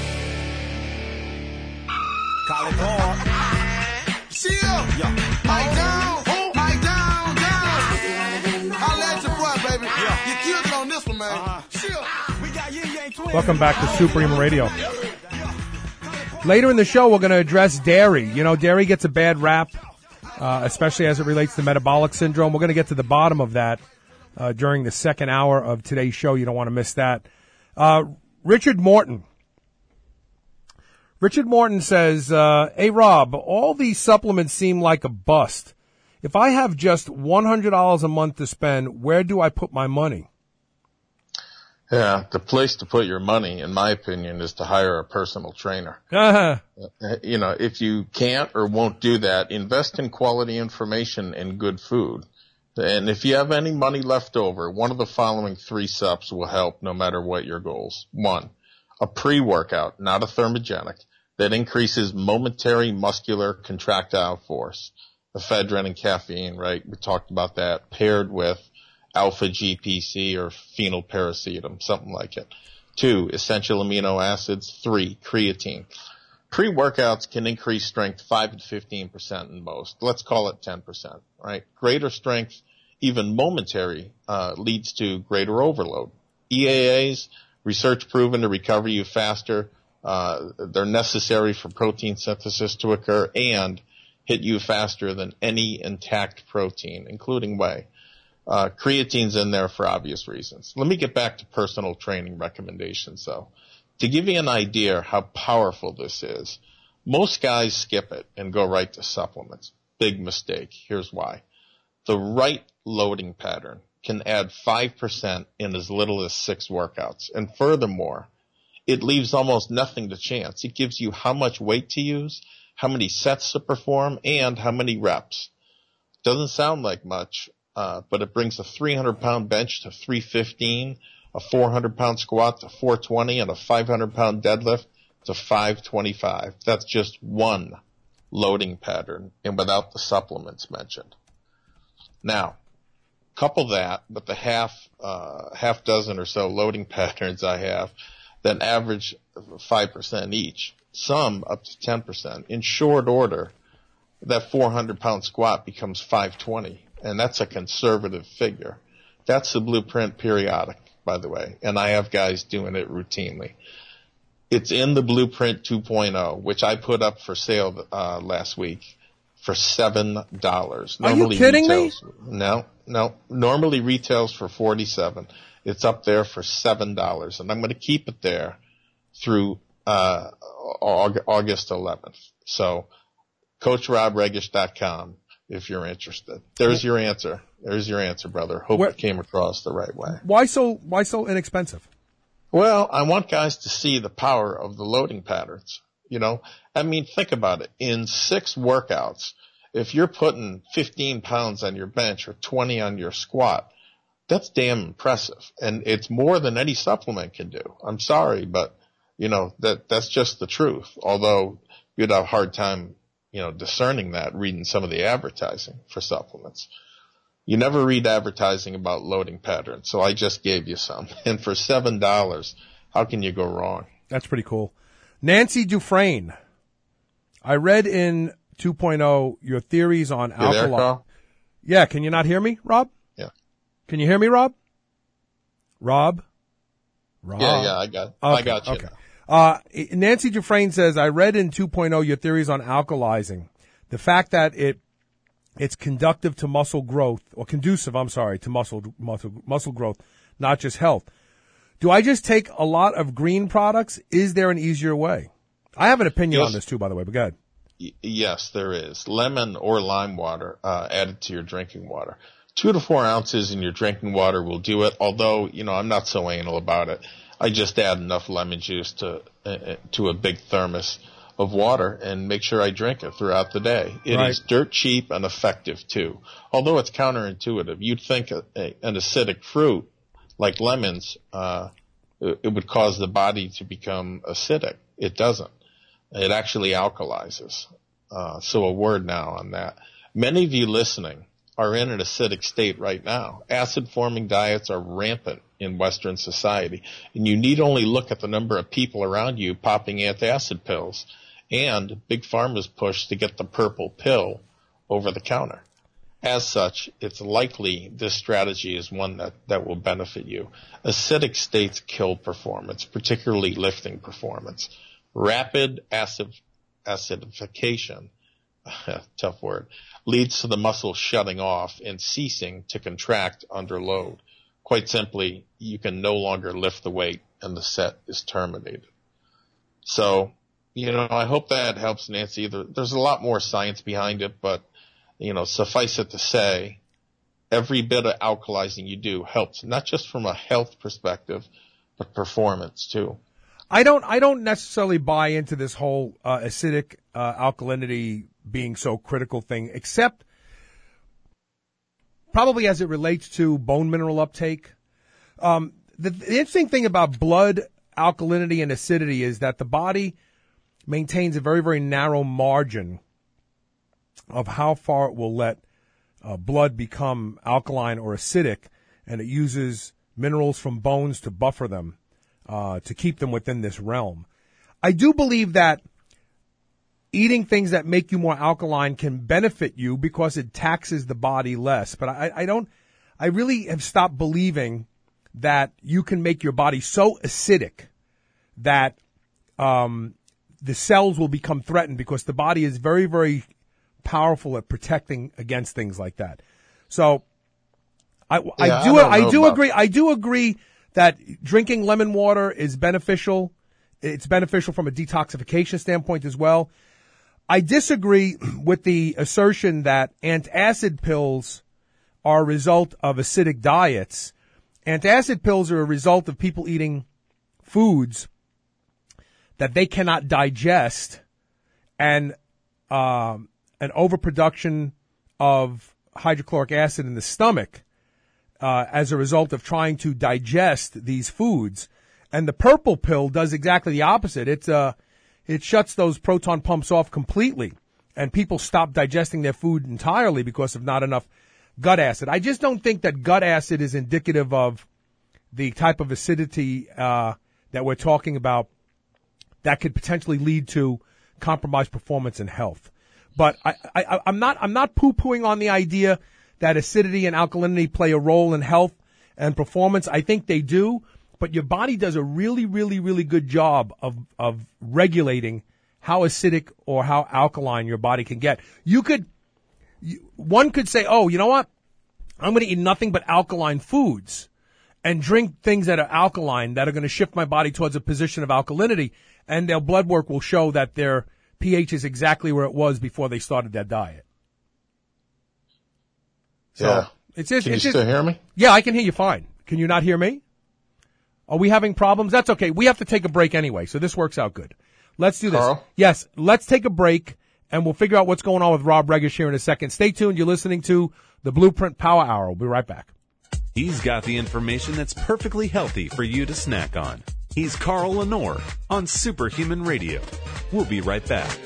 Welcome back to Superhuman Radio. Later in the show, we're going to address dairy. You know, dairy gets a bad rap, especially as it relates to metabolic syndrome. We're going to get to the bottom of that during the second hour of today's show. You don't want to miss that. Richard Morton. Richard Morton says, hey, Rob, all these supplements seem like a bust. If I have just $100 a month to spend, where do I put my money? Yeah, the place to put your money, in my opinion, is to hire a personal trainer. You know, if you can't or won't do that, invest in quality information and good food. And if you have any money left over, one of the following 3 subs will help no matter what your goals. 1, a pre-workout, not a thermogenic, that increases momentary muscular contractile force. Ephedrine and caffeine, right? We talked about that, paired with alpha GPC or phenylparacetam, something like it. 2, essential amino acids. 3, creatine. Pre-workouts can increase strength 5 to 15% in most. Let's call it 10%, right? Greater strength, even momentary, leads to greater overload. EAAs, research proven to recover you faster. They're necessary for protein synthesis to occur and hit you faster than any intact protein, including whey. Creatine's in there for obvious reasons. Let me get back to personal training recommendations, though. To give you an idea how powerful this is, most guys skip it and go right to supplements. Big mistake. Here's why. The right loading pattern can add 5% in as little as 6 workouts. And furthermore, it leaves almost nothing to chance. It gives you how much weight to use, how many sets to perform, and how many reps. Doesn't sound like much, but it brings a 300-pound bench to 315, a 400-pound squat to 420, and a 500-pound deadlift to $525. That's just one loading pattern and without the supplements mentioned. Now, couple that with the half dozen or so loading patterns I have that average 5% each, some up to 10%. In short order, that 400-pound squat becomes 520, and that's a conservative figure. That's the Blueprint periodic, by the way, and I have guys doing it routinely. It's in the Blueprint 2.0, which I put up for sale last week for $7. Are you kidding me? No. Normally retails for $47. It's up there for $7, and I'm going to keep it there through August 11th. So, CoachRobRegish.com if you're interested. There's your answer. There's your answer, brother. Hope it came across the right way. Why so inexpensive? Well, I want guys to see the power of the loading patterns. You know, I mean, think about it. In 6 workouts, if you're putting 15 pounds on your bench or 20 on your squat, that's damn impressive. And it's more than any supplement can do. I'm sorry, but, you know, that's just the truth. Although you'd have a hard time, you know, discerning that reading some of the advertising for supplements. You never read advertising about loading patterns, so I just gave you some. And for $7, how can you go wrong? That's pretty cool. Nancy Dufresne, I read in 2.0 your theories on alkaline. Yeah, can you not hear me, Rob? Yeah. Can you hear me, Rob? Rob? Yeah, I got you. Okay. Nancy Dufresne says, I read in 2.0 your theories on alkalizing. The fact that it's conductive to muscle growth, or conducive, to muscle growth, not just health. Do I just take a lot of green products? Is there an easier way? I have an opinion on this too, by the way, but go ahead. Yes, there is. Lemon or lime water added to your drinking water. 2 to 4 ounces in your drinking water will do it, although, you know, I'm not so anal about it. I just add enough lemon juice to a big thermos of water and make sure I drink it throughout the day. It is dirt cheap and effective too. Although it's counterintuitive. You'd think an acidic fruit like lemons, it would cause the body to become acidic. It doesn't. It actually alkalizes. So a word now on that. Many of you listening are in an acidic state right now. Acid-forming diets are rampant in Western society, and you need only look at the number of people around you popping antacid pills and Big Pharma's push to get the purple pill over the counter. As such, it's likely this strategy is one that will benefit you. Acidic states kill performance, particularly lifting performance. Rapid acidification, tough word, leads to the muscle shutting off and ceasing to contract under load. Quite simply, you can no longer lift the weight and the set is terminated. So, you know, I hope that helps, Nancy. There's a lot more science behind it, but, you know, suffice it to say, every bit of alkalizing you do helps, not just from a health perspective, but performance too. I don't necessarily buy into this whole acidic alkalinity being so critical thing, except probably as it relates to bone mineral uptake. The interesting thing about blood alkalinity and acidity is that the body maintains a very, very narrow margin of how far it will let blood become alkaline or acidic, and it uses minerals from bones to buffer them, to keep them within this realm. I do believe that eating things that make you more alkaline can benefit you because it taxes the body less. But I really have stopped believing that you can make your body so acidic that the cells will become threatened, because the body is very, very powerful at protecting against things like that. So I do agree that drinking lemon water is beneficial. It's beneficial from a detoxification standpoint as well. I disagree with the assertion that antacid pills are a result of acidic diets. Antacid pills are a result of people eating foods that they cannot digest, and an overproduction of hydrochloric acid in the stomach as a result of trying to digest these foods. And the purple pill does exactly the opposite. It's it shuts those proton pumps off completely, and people stop digesting their food entirely because of not enough gut acid. I just don't think that gut acid is indicative of the type of acidity that we're talking about that could potentially lead to compromised performance and health. But I'm not poo-pooing on the idea that acidity and alkalinity play a role in health and performance. I think they do, but your body does a really, really, really good job of regulating how acidic or how alkaline your body can get. One could say, oh, you know what? I'm going to eat nothing but alkaline foods and drink things that are alkaline that are going to shift my body towards a position of alkalinity, and their blood work will show that their pH is exactly where it was before they started their diet. So yeah. Can you still hear me? Yeah, I can hear you fine. Can you not hear me? Are we having problems? That's okay. We have to take a break anyway, so this works out good. Let's do this. Carl? Yes, let's take a break, and we'll figure out what's going on with Rob Regish here in a second. Stay tuned. You're listening to the Blueprint Power Hour. We'll be right back. He's got the information that's perfectly healthy for you to snack on. He's Carl Lenore on Superhuman Radio. We'll be right back.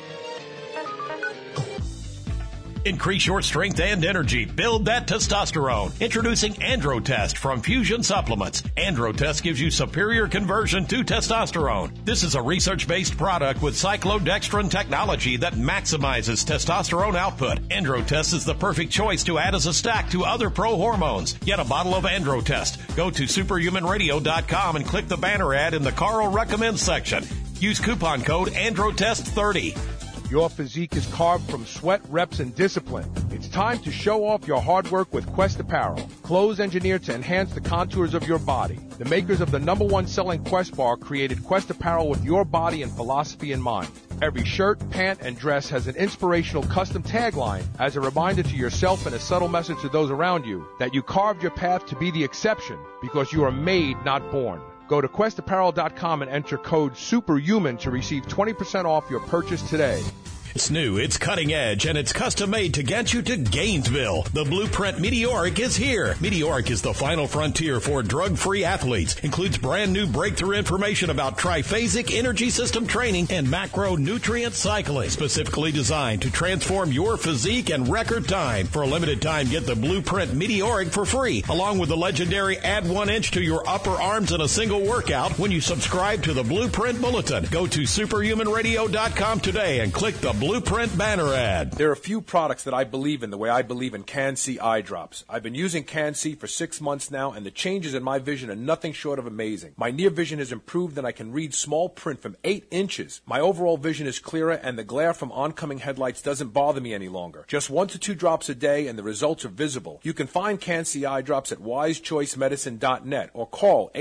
Increase your strength and energy. Build that testosterone. Introducing Androtest from Fusion Supplements. Androtest gives you superior conversion to testosterone. This is a research-based product with cyclodextrin technology that maximizes testosterone output. Androtest is the perfect choice to add as a stack to other pro hormones. Get a bottle of Androtest. Go to superhumanradio.com and click the banner ad in the Carl Recommends section. Use coupon code Androtest30. Your physique is carved from sweat, reps, and discipline. It's time to show off your hard work with Quest Apparel. Clothes engineered to enhance the contours of your body. The makers of the #1 selling Quest bar created Quest Apparel with your body and philosophy in mind. Every shirt, pant, and dress has an inspirational custom tagline as a reminder to yourself and a subtle message to those around you that you carved your path to be the exception because you are made, not born. Go to questapparel.com and enter code SUPERHUMAN to receive 20% off your purchase today. It's new, it's cutting edge, and it's custom made to get you to Gainesville. The Blueprint Meteoric is here. Meteoric is the final frontier for drug-free athletes. Includes brand new breakthrough information about triphasic energy system training and macronutrient cycling. Specifically designed to transform your physique in record time. For a limited time, get the Blueprint Meteoric for free, along with the legendary Add 1 inch to your upper arms in a single workout when you subscribe to the Blueprint Bulletin. Go to superhumanradio.com today and click the Blueprint banner ad. There are a few products that I believe in the way I believe in Can-C eye drops. I've been using Can-C for 6 months now, and the changes in my vision are nothing short of amazing. My near vision has improved, and I can read small print from 8 inches. My overall vision is clearer, and the glare from oncoming headlights doesn't bother me any longer. Just 1 to 2 drops a day, and the results are visible. You can find Can-C eye drops at wisechoicemedicine.net or call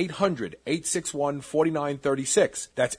800-861-4936. That's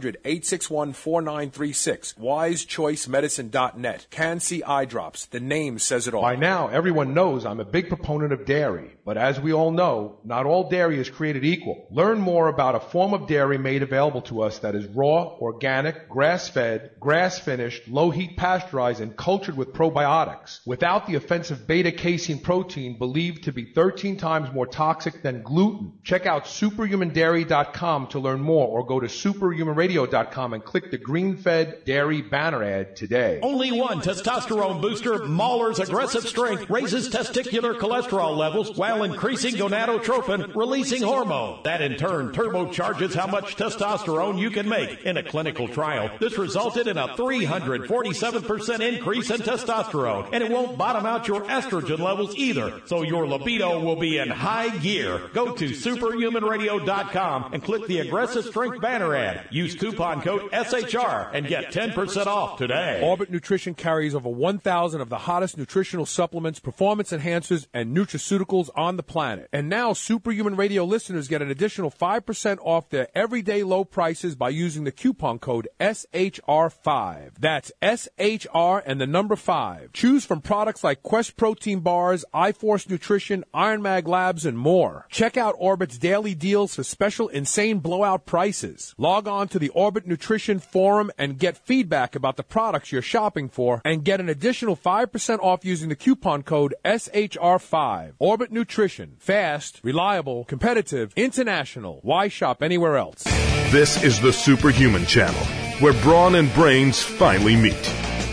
800-861-4936. wisechoicemedicine.net. Can-C eye drops. The name says it all. By now, everyone knows I'm a big proponent of dairy. But as we all know, not all dairy is created equal. Learn more about a form of dairy made available to us that is raw, organic, grass-fed, grass-finished, low-heat pasteurized, and cultured with probiotics. Without the offensive beta-casein protein believed to be 13 times more toxic than gluten. Check out superhumandairy.com to learn more, or go to superhumanradio.com and click the green-fed dairy banner ad today. Only one testosterone booster, Mahler's Aggressive Strength, raises testicular cholesterol levels while increasing gonadotropin, releasing hormone. That in turn turbocharges how much testosterone you can make. In a clinical trial, this resulted in a 347% increase in testosterone, and it won't bottom out your estrogen levels either, so your libido will be in high gear. Go to superhumanradio.com and click the Aggressive Strength banner ad. Use coupon code SHR and get 10% off today. Orbit Nutrition carries over 1,000 of the hottest nutritional supplements, performance enhancers, and nutraceuticals on the planet. And now Superhuman Radio listeners get an additional 5% off their everyday low prices by using the coupon code SHR5. That's SHR and the number 5. Choose from products like Quest Protein Bars, iForce Nutrition, Iron Mag Labs, and more. Check out Orbit's daily deals for special insane blowout prices. Log on to the Orbit Nutrition forum and get feedback about the products you're shopping for, and get an additional 5% off using the coupon code SHR5. Orbit Nutrition. Fast, reliable, competitive, international. Why shop anywhere else? This is the Superhuman Channel. where brawn and brains finally meet.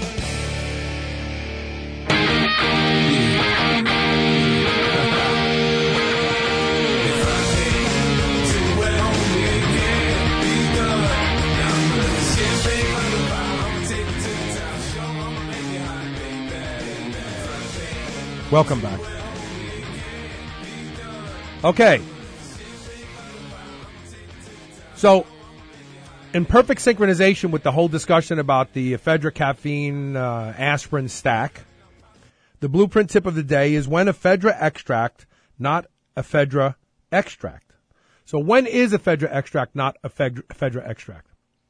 Welcome back. Okay. So, in perfect synchronization with the whole discussion about the ephedra caffeine aspirin stack, the blueprint tip of the day is when ephedra extract, not ephedra extract. So when is ephedra extract, not ephedra extract?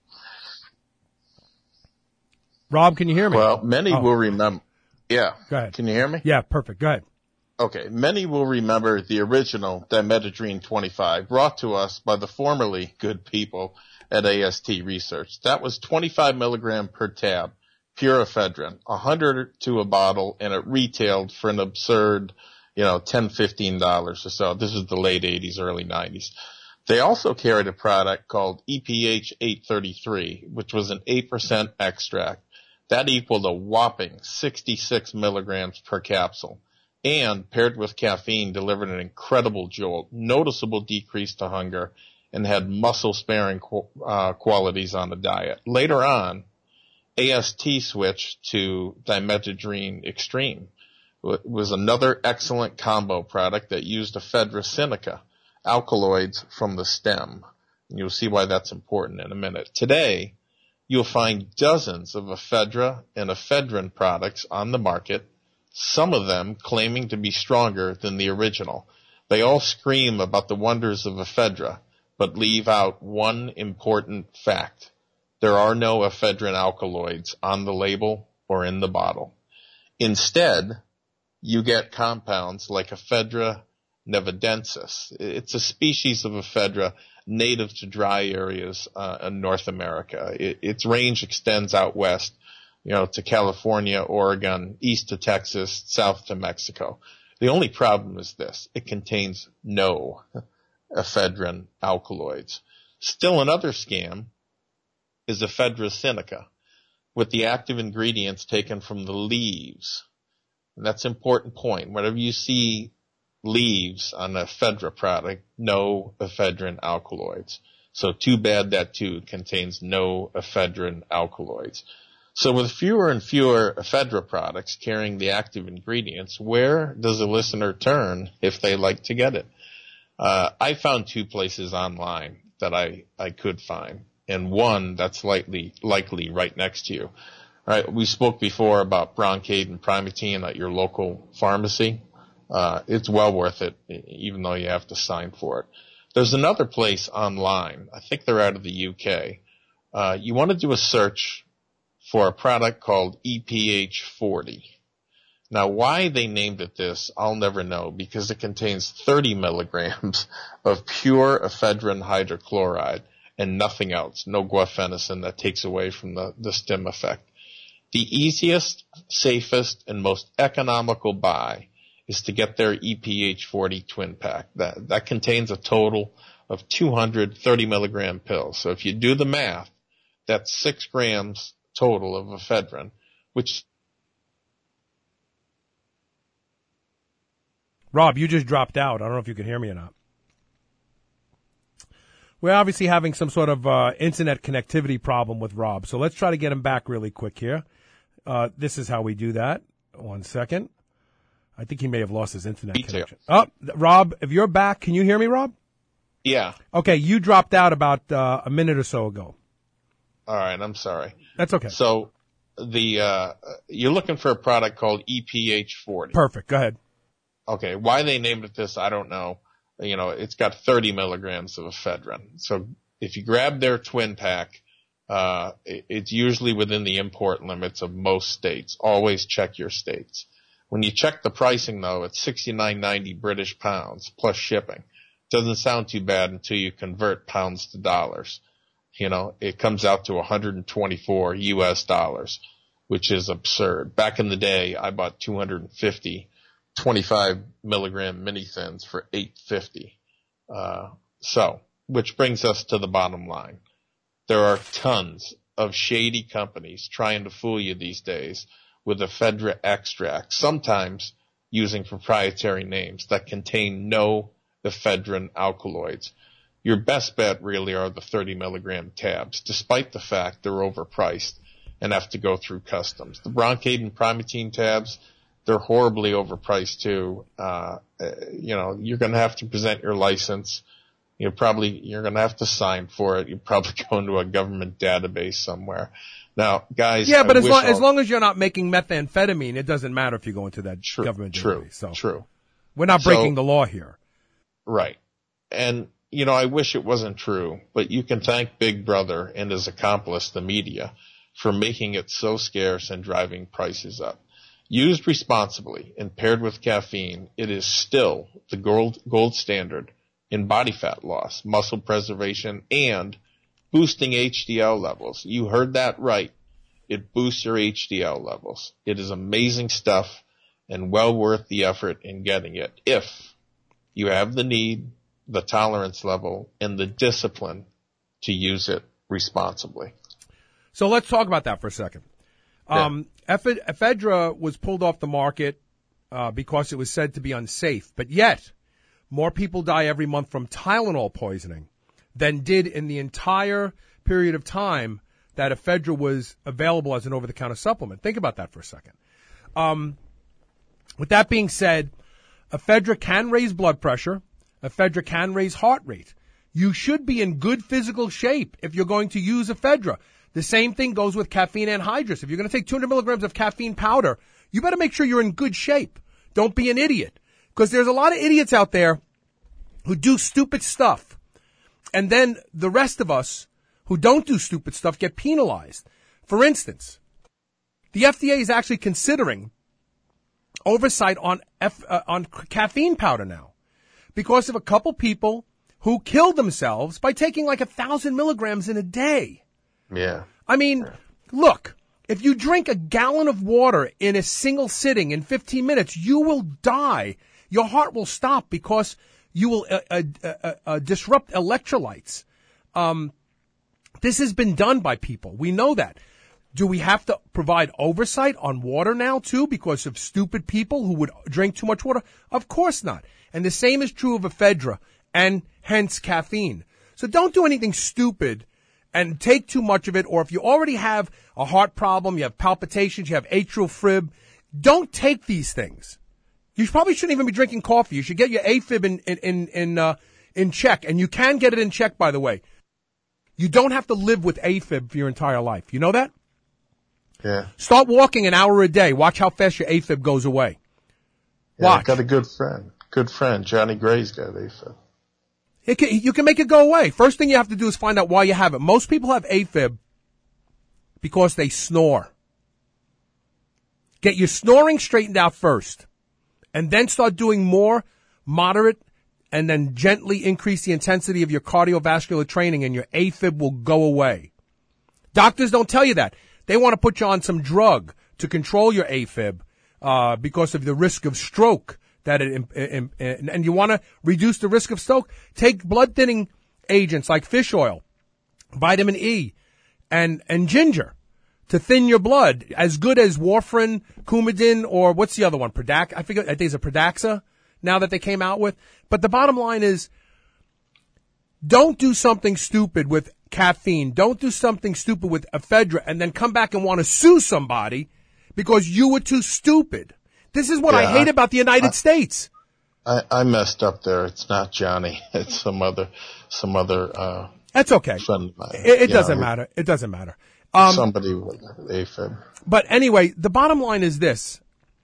Rob, can you hear me? Well, many will remember. Yeah. Go ahead. Can you hear me? Yeah, perfect. Go ahead. Okay. Many will remember the original Dimetadrine 25 brought to us by the formerly good people at AST Research. That was 25 milligram per tab, pure ephedrine, 100 to a bottle, and it retailed for an absurd, $10, $15 or so. This is the late 80s, early 90s. They also carried a product called EPH 833, which was an 8% extract. That equaled a whopping 66 milligrams per capsule, and paired with caffeine delivered an incredible jolt, noticeable decrease to hunger, and had muscle-sparing qualities on the diet. Later on, AST switched to Dimetadrine Extreme. It was another excellent combo product that used ephedra sinica, alkaloids from the stem. And you'll see why that's important in a minute. Today, you'll find dozens of ephedra and ephedrine products on the market, some of them claiming to be stronger than the original. They all scream about the wonders of ephedra, but leave out one important fact. There are no ephedrine alkaloids on the label or in the bottle. Instead, you get compounds like ephedra nevadensis. It's a species of ephedra native to dry areas in North America. Its range extends out west, to California, Oregon, east to Texas, south to Mexico. The only problem is this: it contains no ephedrine alkaloids. Still another scam is ephedra sinica, with the active ingredients taken from the leaves. And that's an important point. Whenever you see leaves on a ephedra product, no ephedrine alkaloids. So too bad that too contains no ephedrine alkaloids. So with fewer and fewer ephedra products carrying the active ingredients, where does a listener turn if they like to get it? I found two places online that I could find, and one that's likely right next to you. All right, we spoke before about Bronchade and Primatene at your local pharmacy. It's well worth it, even though you have to sign for it. There's another place online. I think they're out of the UK. You want to do a search for a product called EPH 40. Now, why they named it this, I'll never know, because it contains 30 milligrams of pure ephedrine hydrochloride and nothing else, no guafenicin that takes away from the stim effect. The easiest, safest, and most economical buy is to get their EPH 40 twin pack. That contains a total of 230 milligram pills. So if you do the math, that's 6 grams total of ephedrine, which... Rob, you just dropped out. I don't know if you can hear me or not. We're obviously having some sort of internet connectivity problem with Rob, so let's try to get him back really quick here. This is how we do that. 1 second. I think he may have lost his internet connection. Oh, Rob, if you're back, can you hear me, Rob? Yeah. Okay, you dropped out about a minute or so ago. All right, I'm sorry. That's okay. So you're looking for a product called EPH 40. Perfect. Go ahead. Okay, why they named it this, I don't know. It's got 30 milligrams of ephedrine. So if you grab their twin pack, it's usually within the import limits of most states. Always check your states. When you check the pricing, though, it's $69.90 British pounds plus shipping. Doesn't sound too bad until you convert pounds to dollars. It comes out to 124 US dollars, which is absurd. Back in the day, I bought 250 25 milligram mini thins for $8.50. Which brings us to the bottom line. There are tons of shady companies trying to fool you these days with ephedra extract, sometimes using proprietary names that contain no ephedrine alkaloids. Your best bet really are the 30 milligram tabs, despite the fact they're overpriced and have to go through customs. The Bronchade and Primatene tabs, they're horribly overpriced too. You're going to have to present your license. You're going to have to sign for it. You're probably going to a government database somewhere. Now, guys. Yeah, but as long as you're not making methamphetamine, it doesn't matter if you go into that government database. True. We're not breaking the law here. Right. And, I wish it wasn't true, but you can thank Big Brother and his accomplice, the media, for making it so scarce and driving prices up. Used responsibly and paired with caffeine, it is still the gold standard in body fat loss, muscle preservation, and boosting HDL levels. You heard that right. It boosts your HDL levels. It is amazing stuff and well worth the effort in getting it if you have the need, the tolerance level, and the discipline to use it responsibly. So let's talk about that for a second. Ephedra was pulled off the market because it was said to be unsafe, but yet more people die every month from Tylenol poisoning than did in the entire period of time that ephedra was available as an over-the-counter supplement. Think about that for a second. With that being said, ephedra can raise blood pressure. Ephedra can raise heart rate. You should be in good physical shape if you're going to use ephedra. The same thing goes with caffeine anhydrous. If you're going to take 200 milligrams of caffeine powder, you better make sure you're in good shape. Don't be an idiot. Because there's a lot of idiots out there who do stupid stuff. And then the rest of us who don't do stupid stuff get penalized. For instance, the FDA is actually considering oversight on caffeine powder now because of a couple people who killed themselves by taking like 1,000 milligrams in a day. Yeah. I mean, look, if you drink a gallon of water in a single sitting in 15 minutes, you will die. Your heart will stop because you will disrupt electrolytes. This has been done by people. We know that. Do we have to provide oversight on water now, too, because of stupid people who would drink too much water? Of course not. And the same is true of ephedra and hence caffeine. So don't do anything stupid and take too much of it, or if you already have a heart problem, you have palpitations, you have atrial fib, don't take these things. You probably shouldn't even be drinking coffee. You should get your AFib in check, and you can get it in check, by the way. You don't have to live with AFib for your entire life. You know that? Yeah. Start walking an hour a day. Watch how fast your AFib goes away. Yeah, Watch. I've got a good friend. Johnny Gray's got AFib. You can make it go away. First thing you have to do is find out why you have it. Most people have AFib because they snore. Get your snoring straightened out first, and then start doing more moderate and then gently increase the intensity of your cardiovascular training, and your AFib will go away. Doctors don't tell you that. They want to put you on some drug to control your AFib because of the risk of stroke. And you want to reduce the risk of stroke, take blood thinning agents like fish oil, vitamin E, and ginger to thin your blood, as good as warfarin, Coumadin, or what's the other one? I think it's a Pradaxa now that they came out with. But the bottom line is, don't do something stupid with caffeine. Don't do something stupid with ephedra and then come back and want to sue somebody because you were too stupid. This is what I hate about the United States. I messed up there. It's not Johnny. It's some other. That's okay. Friend of mine. It doesn't matter. It doesn't matter. Somebody with AFib. But anyway, the bottom line is this.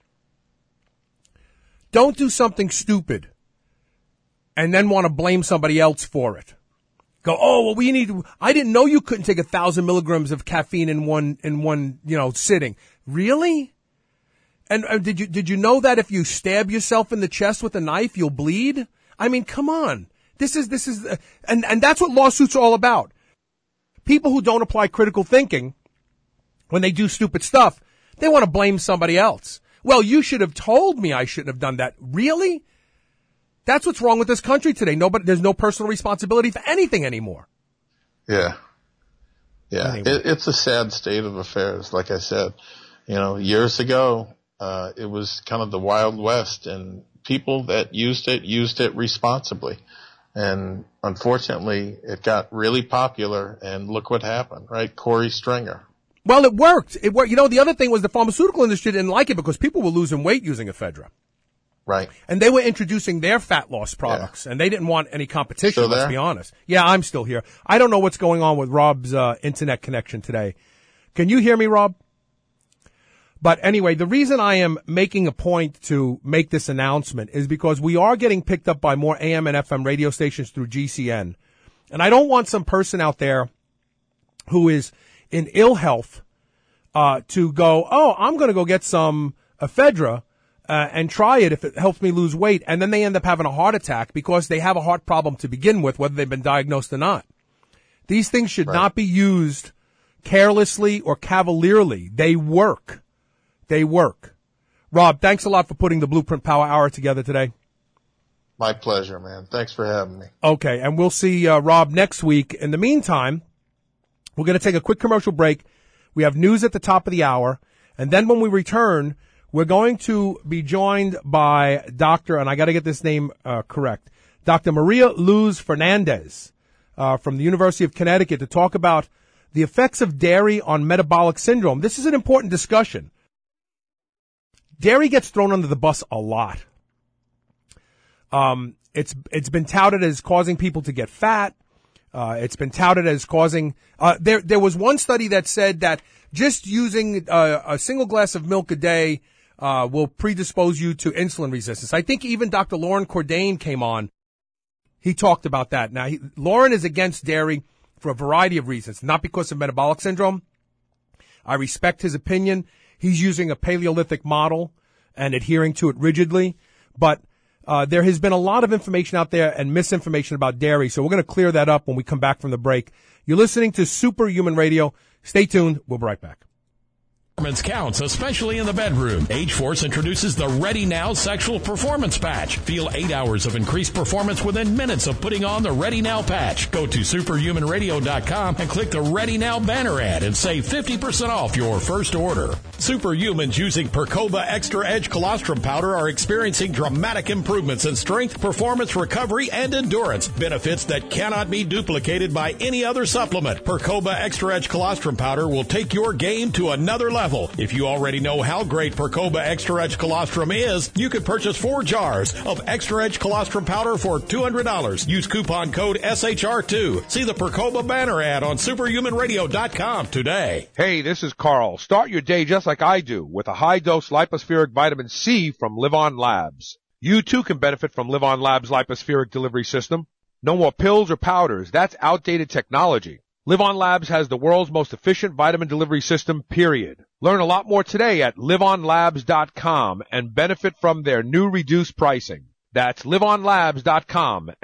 Don't do something stupid and then want to blame somebody else for it. Go, oh, well, I didn't know you couldn't take 1,000 milligrams of caffeine in one sitting. Really? And did you know that if you stab yourself in the chest with a knife, you'll bleed? I mean, come on. This is, and that's what lawsuits are all about. People who don't apply critical thinking when they do stupid stuff, they want to blame somebody else. Well, you should have told me I shouldn't have done that. Really? That's what's wrong with this country today. There's no personal responsibility for anything anymore. Yeah. Yeah, Anyway. it's a sad state of affairs. Like I said, years ago, it was kind of the Wild West, and people that used it responsibly. And unfortunately, it got really popular, and look what happened, right? Corey Stringer. Well, it worked. It worked. The other thing was the pharmaceutical industry didn't like it because people were losing weight using ephedra. Right. And they were introducing their fat loss products, and they didn't want any competition, Still there? let's be honest. Yeah, I'm still here. I don't know what's going on with Rob's internet connection today. Can you hear me, Rob? But anyway, the reason I am making a point to make this announcement is because we are getting picked up by more AM and FM radio stations through GCN. And I don't want some person out there who is in ill health to go, I'm going to go get some ephedra and try it if it helps me lose weight. And then they end up having a heart attack because they have a heart problem to begin with, whether they've been diagnosed or not. These things should not be used carelessly or cavalierly. They work. They work. Rob, thanks a lot for putting the Blueprint Power Hour together today. My pleasure, man. Thanks for having me. Okay, and we'll see Rob next week. In the meantime, we're going to take a quick commercial break. We have news at the top of the hour. And then when we return, we're going to be joined by Dr., and I got to get this name correct, Dr. Maria Luz Fernandez from the University of Connecticut to talk about the effects of dairy on metabolic syndrome. This is an important discussion. Dairy gets thrown under the bus a lot. It's been touted as causing people to get fat. It's been touted as causing, there was one study that said that just using a single glass of milk a day will predispose you to insulin resistance. I think even Dr. Lauren Cordain came on. He talked about that. Now, Lauren is against dairy for a variety of reasons, not because of metabolic syndrome. I respect his opinion. He's using a Paleolithic model and adhering to it rigidly. But there has been a lot of information out there and misinformation about dairy, so we're going to clear that up when we come back from the break. You're listening to Superhuman Radio. Stay tuned. We'll be right back. Performance counts, especially in the bedroom. H-Force introduces the Ready Now Sexual Performance Patch. Feel 8 hours of increased performance within minutes of putting on the Ready Now patch. Go to superhumanradio.com and click the Ready Now banner ad and save 50% off your first order. Superhumans using Percoba Extra Edge Colostrum Powder are experiencing dramatic improvements in strength, performance, recovery, and endurance. Benefits that cannot be duplicated by any other supplement. Percoba Extra Edge Colostrum Powder will take your game to another level. If you already know how great Percoba Extra Edge Colostrum is, you could purchase 4 jars of Extra Edge Colostrum Powder for $200. Use coupon code SHR2. See the Percoba banner ad on superhumanradio.com today. Hey, this is Carl. Start your day just like I do with a high-dose lipospheric vitamin C from Live On Labs. You too can benefit from Live On Labs' lipospheric delivery system. No more pills or powders. That's outdated technology. Live On Labs has the world's most efficient vitamin delivery system, period. Learn a lot more today at liveonlabs.com and benefit from their new reduced pricing. That's liveonlabs.com,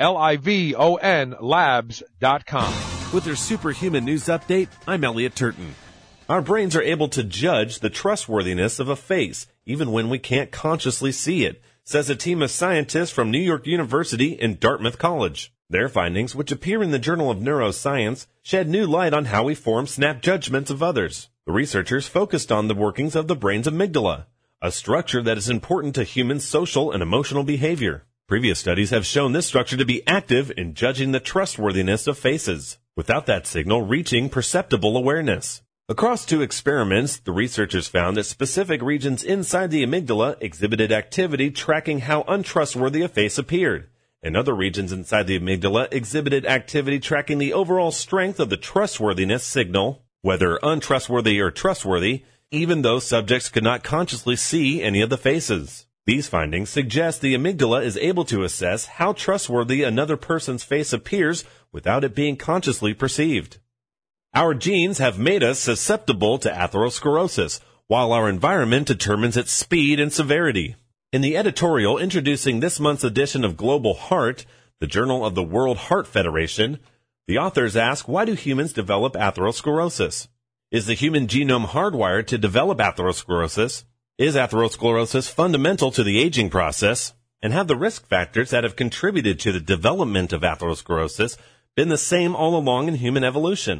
Livon labs.com. With their Superhuman News Update, I'm Elliot Turton. Our brains are able to judge the trustworthiness of a face, even when we can't consciously see it, says a team of scientists from New York University and Dartmouth College. Their findings, which appear in the Journal of Neuroscience, shed new light on how we form snap judgments of others. The researchers focused on the workings of the brain's amygdala, a structure that is important to human social and emotional behavior. Previous studies have shown this structure to be active in judging the trustworthiness of faces, without that signal reaching perceptible awareness. Across 2 experiments, the researchers found that specific regions inside the amygdala exhibited activity tracking how untrustworthy a face appeared, and other regions inside the amygdala exhibited activity tracking the overall strength of the trustworthiness signal, whether untrustworthy or trustworthy, even though subjects could not consciously see any of the faces. These findings suggest the amygdala is able to assess how trustworthy another person's face appears without it being consciously perceived. Our genes have made us susceptible to atherosclerosis, while our environment determines its speed and severity. In the editorial introducing this month's edition of Global Heart, the journal of the World Heart Federation, the authors ask, why do humans develop atherosclerosis? Is the human genome hardwired to develop atherosclerosis? Is atherosclerosis fundamental to the aging process? And have the risk factors that have contributed to the development of atherosclerosis been the same all along in human evolution?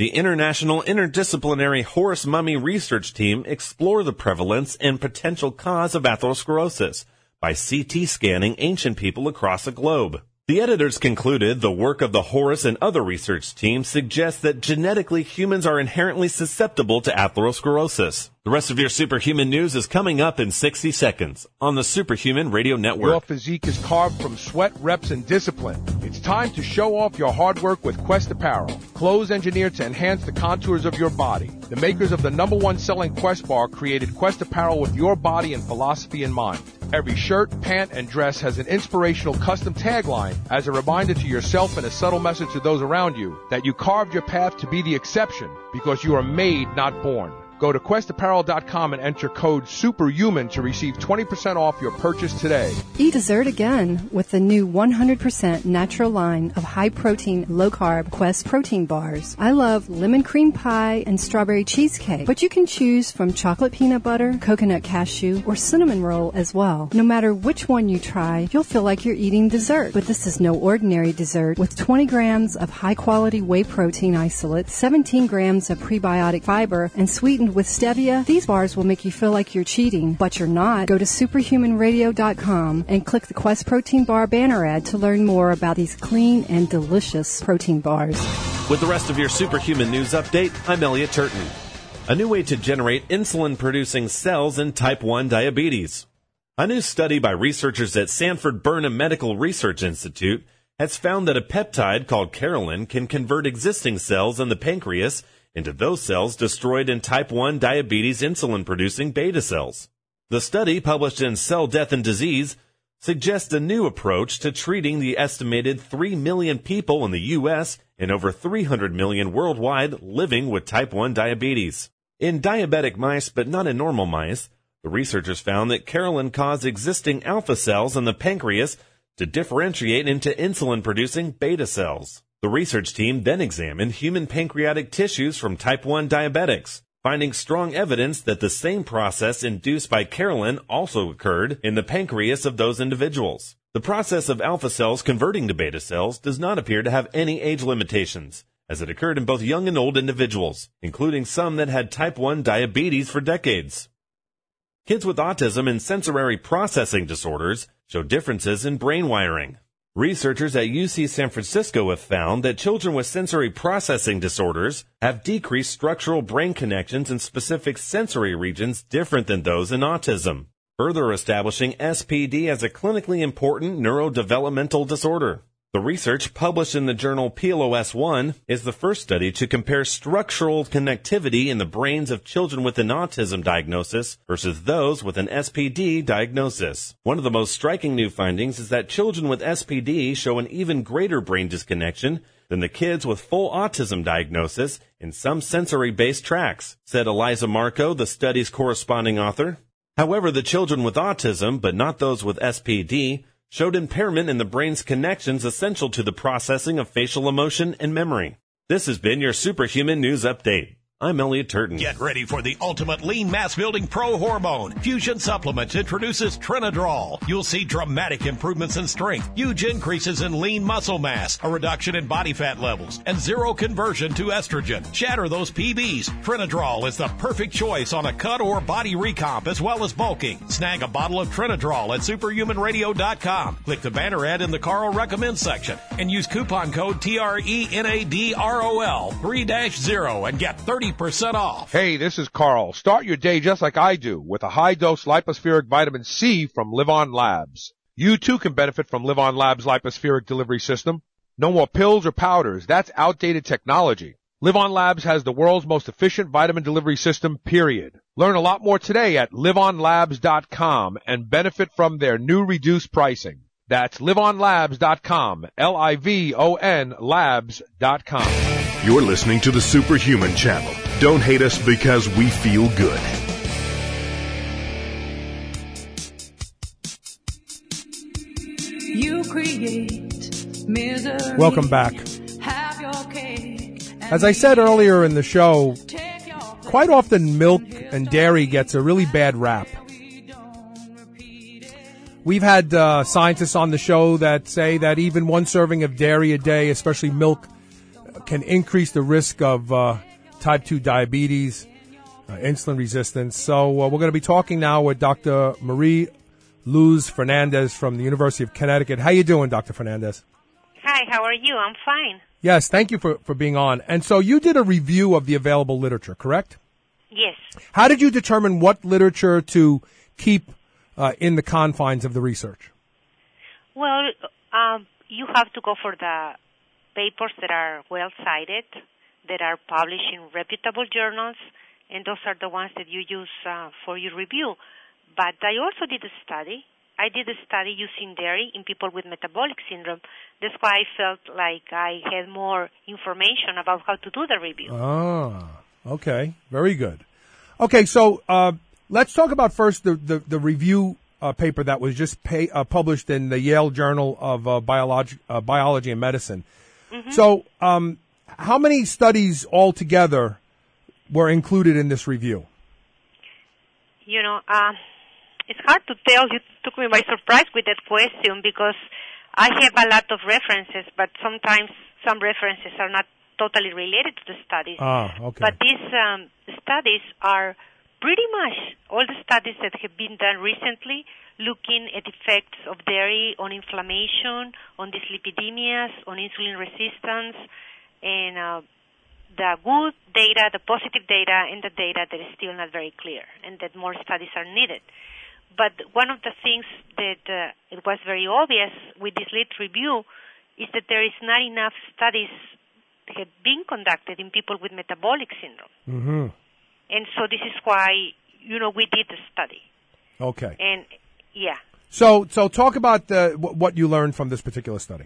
The International Interdisciplinary Horse Mummy Research Team explore the prevalence and potential cause of atherosclerosis by CT scanning ancient people across the globe. The editors concluded the work of the Horus and other research teams suggests that genetically humans are inherently susceptible to atherosclerosis. The rest of your Superhuman News is coming up in 60 seconds on the Superhuman Radio Network. Your physique is carved from sweat, reps, and discipline. It's time to show off your hard work with Quest Apparel. Clothes engineered to enhance the contours of your body. The makers of the #1 selling Quest bar created Quest Apparel with your body and philosophy in mind. Every shirt, pant, and dress has an inspirational custom tagline as a reminder to yourself and a subtle message to those around you that you carved your path to be the exception because you are made, not born. Go to questapparel.com and enter code SUPERHUMAN to receive 20% off your purchase today. Eat dessert again with the new 100% natural line of high-protein, low-carb Quest protein bars. I love lemon cream pie and strawberry cheesecake, but you can choose from chocolate peanut butter, coconut cashew, or cinnamon roll as well. No matter which one you try, you'll feel like you're eating dessert. But this is no ordinary dessert. With 20 grams of high-quality whey protein isolate, 17 grams of prebiotic fiber, and sweetened with stevia, these bars will make you feel like you're cheating, but you're not. Go to superhumanradio.com and click the Quest Protein Bar banner ad to learn more about these clean and delicious protein bars. With the rest of your Superhuman News update, I'm Elliot Turton. A new way to generate insulin-producing cells in type 1 diabetes. A new study by researchers at Sanford Burnham Medical Research Institute has found that a peptide called Carolin can convert existing cells in the pancreas into those cells destroyed in type 1 diabetes insulin-producing beta cells. The study, published in Cell Death and Disease, suggests a new approach to treating the estimated 3 million people in the U.S. and over 300 million worldwide living with type 1 diabetes. In diabetic mice, but not in normal mice, the researchers found that Carolin caused existing alpha cells in the pancreas to differentiate into insulin-producing beta cells. The research team then examined human pancreatic tissues from type 1 diabetics, finding strong evidence that the same process induced by Carolin also occurred in the pancreas of those individuals. The process of alpha cells converting to beta cells does not appear to have any age limitations, as it occurred in both young and old individuals, including some that had type 1 diabetes for decades. Kids with autism and sensory processing disorders show differences in brain wiring. Researchers at UC San Francisco have found that children with sensory processing disorders have decreased structural brain connections in specific sensory regions different than those in autism, further establishing SPD as a clinically important neurodevelopmental disorder. The research, published in the journal PLOS-1, is the first study to compare structural connectivity in the brains of children with an autism diagnosis versus those with an SPD diagnosis. One of the most striking new findings is that children with SPD show an even greater brain disconnection than the kids with full autism diagnosis in some sensory-based tracks, said Eliza Marco, the study's corresponding author. However, the children with autism, but not those with SPD, showed impairment in the brain's connections essential to the processing of facial emotion and memory. This has been your Superhuman News Update. I'm Elliot Turton. Get ready for the ultimate lean mass building pro hormone. Fusion Supplements introduces Trinadrol. You'll see dramatic improvements in strength, huge increases in lean muscle mass, a reduction in body fat levels, and zero conversion to estrogen. Shatter those PBs. Trinadrol is the perfect choice on a cut or body recomp as well as bulking. Snag a bottle of Trinadrol at superhumanradio.com. Click the banner ad in the Carl Recommends section and use coupon code TRENADROL 3-0 and get 30% off. Hey, this is Carl. Start your day just like I do with a high-dose lipospheric vitamin C from Live On Labs. You too can benefit from Live On Labs' lipospheric delivery system. No more pills or powders. That's outdated technology. Live On Labs has the world's most efficient vitamin delivery system, period. Learn a lot more today at liveonlabs.com and benefit from their new reduced pricing. That's liveonlabs.com, Livon labs.com. You're listening to the Superhuman Channel. Don't hate us because we feel good. You create misery. Welcome back. As I said earlier in the show, quite often milk and dairy gets a really bad rap. We've had scientists on the show that say that even one serving of dairy a day, especially milk, can increase the risk of type 2 diabetes, insulin resistance. So we're going to be talking now with Dr. Marie Luz Fernandez from the University of Connecticut. How you doing, Dr. Fernandez? Hi, how are you? I'm fine. Yes, thank you for being on. And so you did a review of the available literature, correct? Yes. How did you determine what literature to keep in the confines of the research? Well, you have to go for the papers that are well-cited, that are published in reputable journals, and those are the ones that you use for your review. But I also did a study. I did a study using dairy in people with metabolic syndrome. That's why I felt like I had more information about how to do the review. Ah, okay. Very good. Okay, so let's talk about first the review paper that was just published in the Yale Journal of Biology and Medicine. Mm-hmm. So how many studies altogether were included in this review? You know, it's hard to tell. You took me by surprise with that question because I have a lot of references, but sometimes some references are not totally related to the studies. Ah, okay. But these studies are pretty much all the studies that have been done recently looking at effects of dairy on inflammation, on dyslipidemias, on insulin resistance, and the good data, the positive data, and the data that is still not very clear, and that more studies are needed. But one of the things that it was very obvious with this lit review is that there is not enough studies that have been conducted in people with metabolic syndrome. Mm-hmm. And so this is why, we did the study. Okay. And, yeah. So talk about what you learned from this particular study.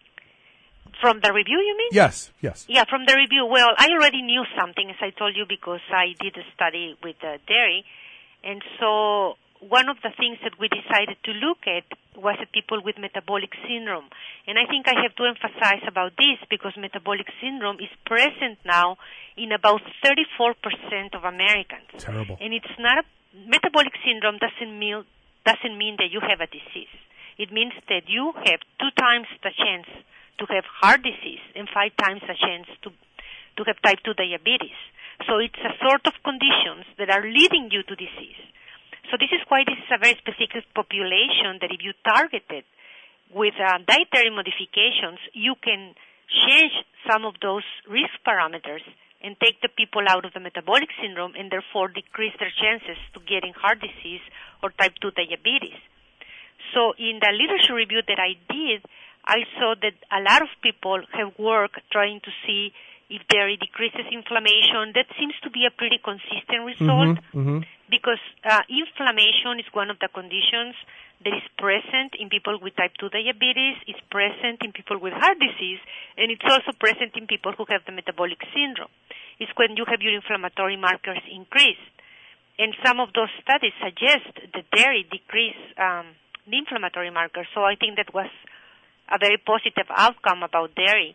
From the review, you mean? Yes. Yeah, from the review. Well, I already knew something, as I told you, because I did a study with dairy. And so one of the things that we decided to look at was at people with metabolic syndrome. And I think I have to emphasize about this because metabolic syndrome is present now in about 34% of Americans. Terrible. And it's not metabolic syndrome doesn't mean that you have a disease. It means that you have 2 times the chance to have heart disease and 5 times the chance to have type 2 diabetes. So it's a sort of conditions that are leading you to disease. So this is why this is a very specific population that if you target it with dietary modifications, you can change some of those risk parameters and take the people out of the metabolic syndrome and therefore decrease their chances to getting heart disease or type 2 diabetes. So in the literature review that I did, I saw that a lot of people have worked trying to see if dairy decreases inflammation. That seems to be a pretty consistent result because inflammation is one of the conditions that is present in people with type 2 diabetes, is present in people with heart disease, and it's also present in people who have the metabolic syndrome. It's when you have your inflammatory markers increased. And some of those studies suggest that dairy decrease the inflammatory markers. So I think that was a very positive outcome about dairy.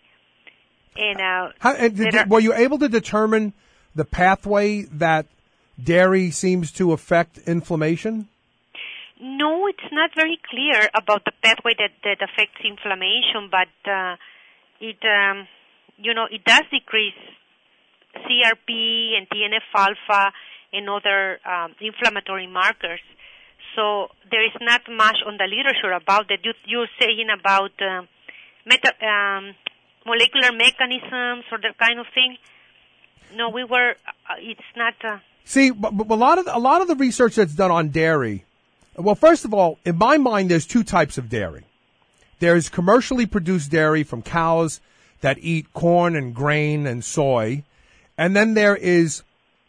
And were you able to determine the pathway that dairy seems to affect inflammation? No, it's not very clear about the pathway that affects inflammation, but it does decrease CRP and TNF-alpha and other inflammatory markers. So there is not much on the literature about that. You're saying about molecular mechanisms or that kind of thing. No, it's not. See, but a lot of the research that's done on dairy. Well, first of all, in my mind, there's 2 types of dairy. There's commercially produced dairy from cows that eat corn and grain and soy, and then there is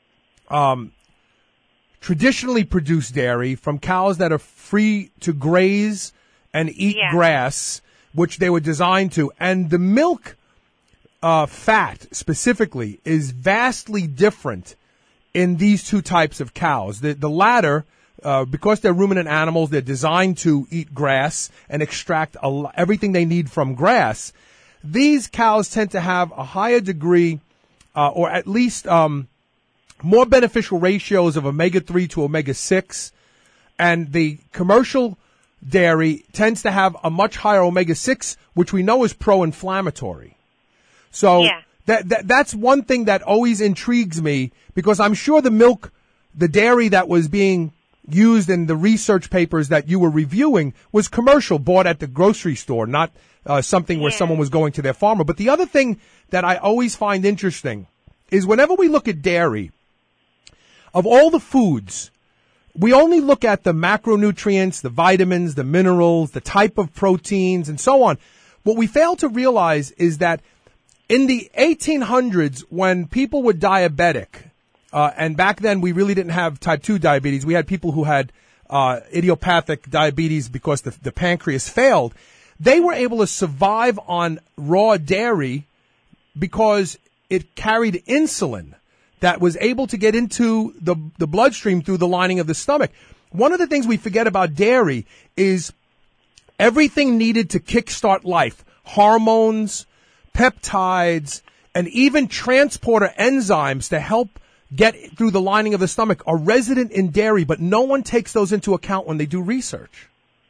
traditionally produced dairy from cows that are free to graze and eat grass, which they were designed to. And the milk fat specifically is vastly different in these 2 types of cows. The latter, because they're ruminant animals, they're designed to eat grass and extract everything they need from grass. These cows tend to have a higher degree, or at least more beneficial ratios of omega-3 to omega-6, and the commercial dairy tends to have a much higher omega-6, which we know is pro-inflammatory. So That's one thing that always intrigues me, because I'm sure the dairy that was being used in the research papers that you were reviewing was commercial, bought at the grocery store, not something where someone was going to their farmer. But the other thing that I always find interesting is whenever we look at dairy, of all the foods, we only look at the macronutrients, the vitamins, the minerals, the type of proteins, and so on. What we fail to realize is that in the 1800s, when people were diabetic, and back then we really didn't have type 2 diabetes, we had people who had idiopathic diabetes because the pancreas failed, they were able to survive on raw dairy because it carried insulin that was able to get into the bloodstream through the lining of the stomach. One of the things we forget about dairy is everything needed to kickstart life, hormones, peptides, and even transporter enzymes to help get through the lining of the stomach are resident in dairy, but no one takes those into account when they do research.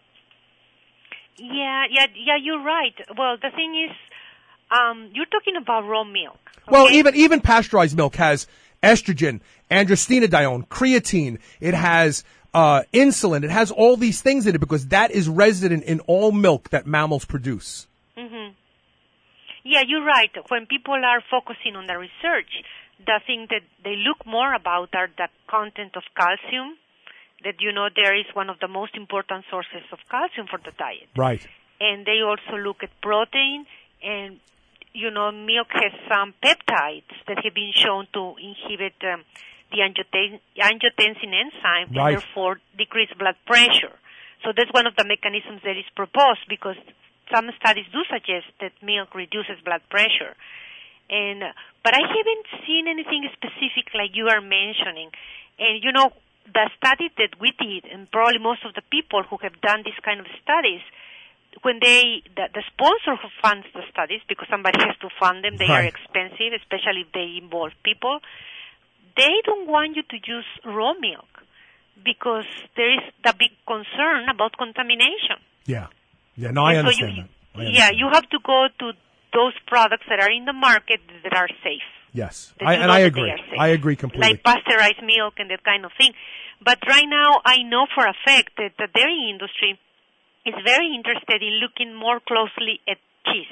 Yeah, you're right. Well, the thing is, you're talking about raw milk. Okay? Well, even pasteurized milk has estrogen, androstenedione, creatine. It has insulin. It has all these things in it because that is resident in all milk that mammals produce. Mm-hmm. Yeah, you're right. When people are focusing on the research, the thing that they look more about are the content of calcium, that, there is one of the most important sources of calcium for the diet. Right. And they also look at protein, and, milk has some peptides that have been shown to inhibit the angiotensin enzyme, right, and therefore decrease blood pressure. So that's one of the mechanisms that is proposed, because some studies do suggest that milk reduces blood pressure. But I haven't seen anything specific like you are mentioning. And, the study that we did, and probably most of the people who have done this kind of studies, when the sponsor who funds the studies, because somebody has to fund them, they are expensive, especially if they involve people, they don't want you to use raw milk because there is the big concern about contamination. Yeah. Yeah, no, I understand that. You have to go to those products that are in the market that are safe. Yes, I agree. I agree completely. Like pasteurized milk and that kind of thing. But right now, I know for a fact that the dairy industry is very interested in looking more closely at cheese.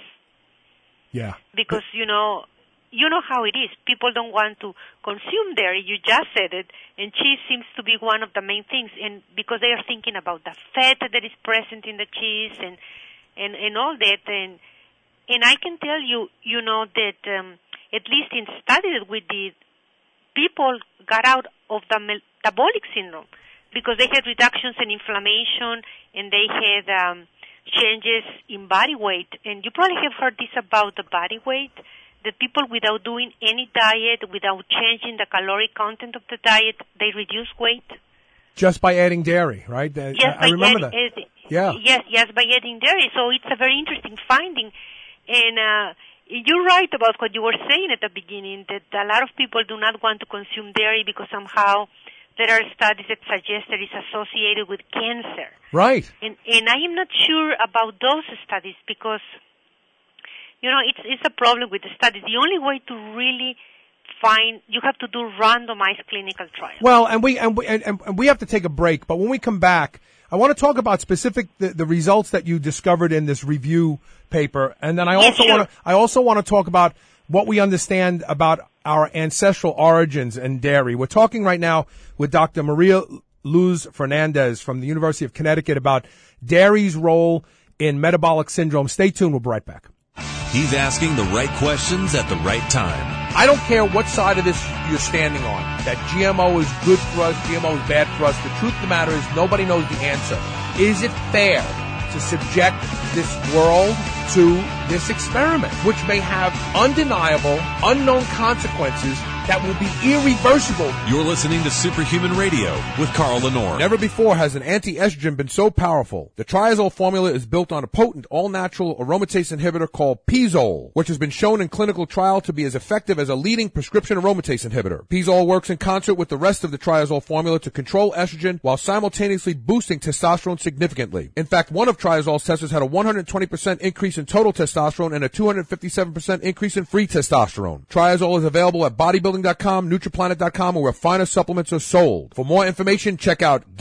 Yeah. Because, you know how it is. People don't want to consume dairy. You just said it. And cheese seems to be one of the main things. And because they are thinking about the fat that is present in the cheese and all that. And I can tell you, that at least in studies that we did, people got out of the metabolic syndrome because they had reductions in inflammation and they had changes in body weight. And you probably have heard this about the body weight, that people without doing any diet, without changing the caloric content of the diet, they reduce weight. Just by adding dairy, right? I remember that. Yeah. Yes, by adding dairy. So it's a very interesting finding. And you're right about what you were saying at the beginning, that a lot of people do not want to consume dairy because somehow there are studies that suggest that it's associated with cancer. Right. And I am not sure about those studies because, it's a problem with the studies. The only way to really you have to do randomized clinical trials. Well, and we have to take a break, but when we come back, I want to talk about the results that you discovered in this review paper, and then I also want to talk about what we understand about our ancestral origins in dairy. We're talking right now with Dr. Maria Luz Fernandez from the University of Connecticut about dairy's role in metabolic syndrome. Stay tuned. We'll be right back. He's asking the right questions at the right time. I don't care what side of this you're standing on, that GMO is good for us, GMO is bad for us. The truth of the matter is nobody knows the answer. Is it fair to subject this world to this experiment, which may have undeniable, unknown consequences that will be irreversible. You're listening to Superhuman Radio with Carl Lenore. Never before has an anti-estrogen been so powerful. The Triazole formula is built on a potent, all-natural aromatase inhibitor called Pizole, which has been shown in clinical trial to be as effective as a leading prescription aromatase inhibitor. Pizole works in concert with the rest of the Triazole formula to control estrogen while simultaneously boosting testosterone significantly. In fact, one of Triazole's testers had a 120% increase in total testosterone and a 257% increase in free testosterone. Triazole is available at bodybuilding.com, nutriplanet.com, or where finer supplements are sold. For more information, check out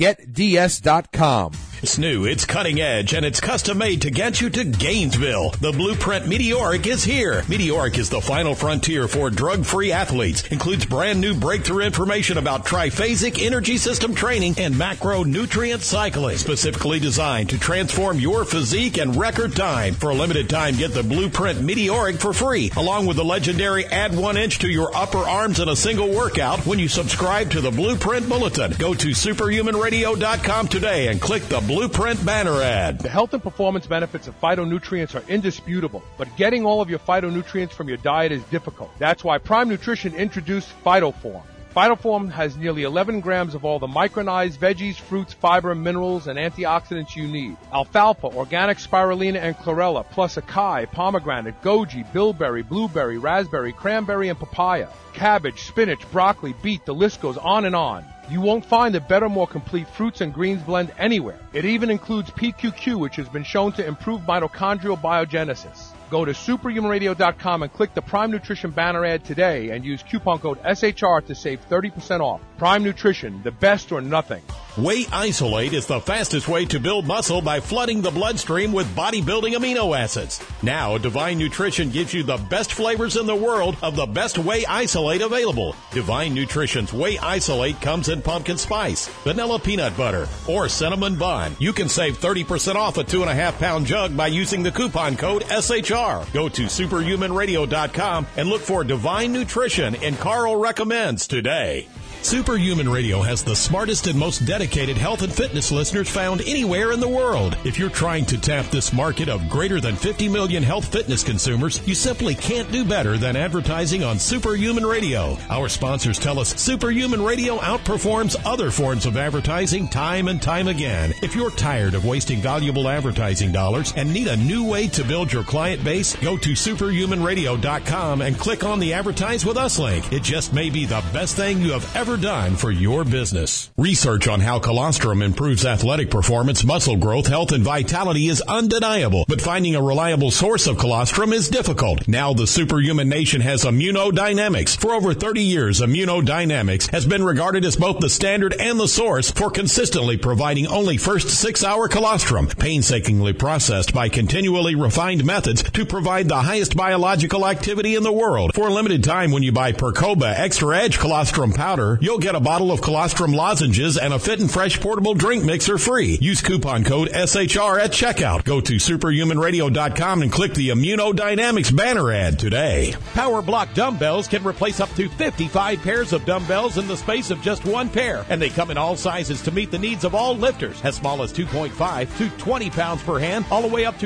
getds.com. It's new, it's cutting edge, and it's custom made to get you to Gainesville. The Blueprint Meteoric is here. Meteoric is the final frontier for drug-free athletes. Includes brand new breakthrough information about triphasic energy system training and macronutrient cycling. Specifically designed to transform your physique in record time. For a limited time, get the Blueprint Meteoric for free, along with the legendary Add 1 Inch to Your Upper Arms in a Single Workout when you subscribe to the Blueprint Bulletin. Go to superhumanradio.com today and click the Blueprint banner ad. The health and performance benefits of phytonutrients are indisputable, but getting all of your phytonutrients from your diet is difficult. That's why Prime Nutrition introduced PhytoForm. PhytoForm has nearly 11 grams of all the micronized veggies, fruits, fiber, minerals, and antioxidants you need. Alfalfa, organic spirulina, and chlorella, plus acai, pomegranate, goji, bilberry, blueberry, raspberry, cranberry, and papaya. Cabbage, spinach, broccoli, beet, the list goes on and on. You won't find a better, more complete fruits and greens blend anywhere. It even includes PQQ, which has been shown to improve mitochondrial biogenesis. Go to superhumanradio.com and click the Prime Nutrition banner ad today and use coupon code SHR to save 30% off. Prime Nutrition, the best or nothing. Whey Isolate is the fastest way to build muscle by flooding the bloodstream with bodybuilding amino acids. Now, Divine Nutrition gives you the best flavors in the world of the best Whey Isolate available. Divine Nutrition's Whey Isolate comes in pumpkin spice, vanilla peanut butter, or cinnamon bun. You can save 30% off a 2.5-pound jug by using the coupon code SHR. Go to superhumanradio.com and look for Divine Nutrition and Carl Recommends today. Superhuman Radio has the smartest and most dedicated health and fitness listeners found anywhere in the world. If you're trying to tap this market of greater than 50 million health fitness consumers, you simply can't do better than advertising on Superhuman Radio. Our sponsors tell us Superhuman Radio outperforms other forms of advertising time and time again. If you're tired of wasting valuable advertising dollars and need a new way to build your client base, go to superhumanradio.com and click on the Advertise With Us link. It just may be the best thing you have ever done for your business. Research on how colostrum improves athletic performance, muscle growth, health, and vitality is undeniable, but finding a reliable source of colostrum is difficult. Now the Superhuman Nation has Immunodynamics. For over 30 years, Immunodynamics has been regarded as both the standard and the source for consistently providing only first 6-hour colostrum, painstakingly processed by continually refined methods to provide the highest biological activity in the world. For a limited time, when you buy Percoba Extra Edge Colostrum Powder, you'll get a bottle of colostrum lozenges and a Fit and Fresh portable drink mixer free. Use coupon code SHR at checkout. Go to superhumanradio.com and click the Immunodynamics banner ad today. Power Block dumbbells can replace up to 55 pairs of dumbbells in the space of just one pair, and they come in all sizes to meet the needs of all lifters, as small as 2.5 to 20 pounds per hand, all the way up to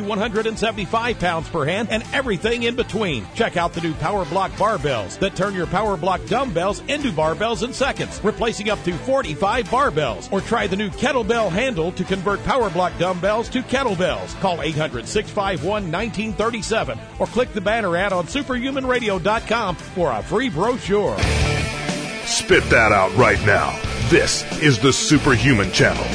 175 pounds per hand, and everything in between. Check out the new Power Block barbells that turn your Power Block dumbbells into barbells in seconds, replacing up to 45 barbells. Or try the new kettlebell handle to convert Power Block dumbbells to kettlebells. Call 800-651-1937 or click the banner ad on superhumanradio.com for a free brochure. Spit that out right now. This is the Superhuman Channel.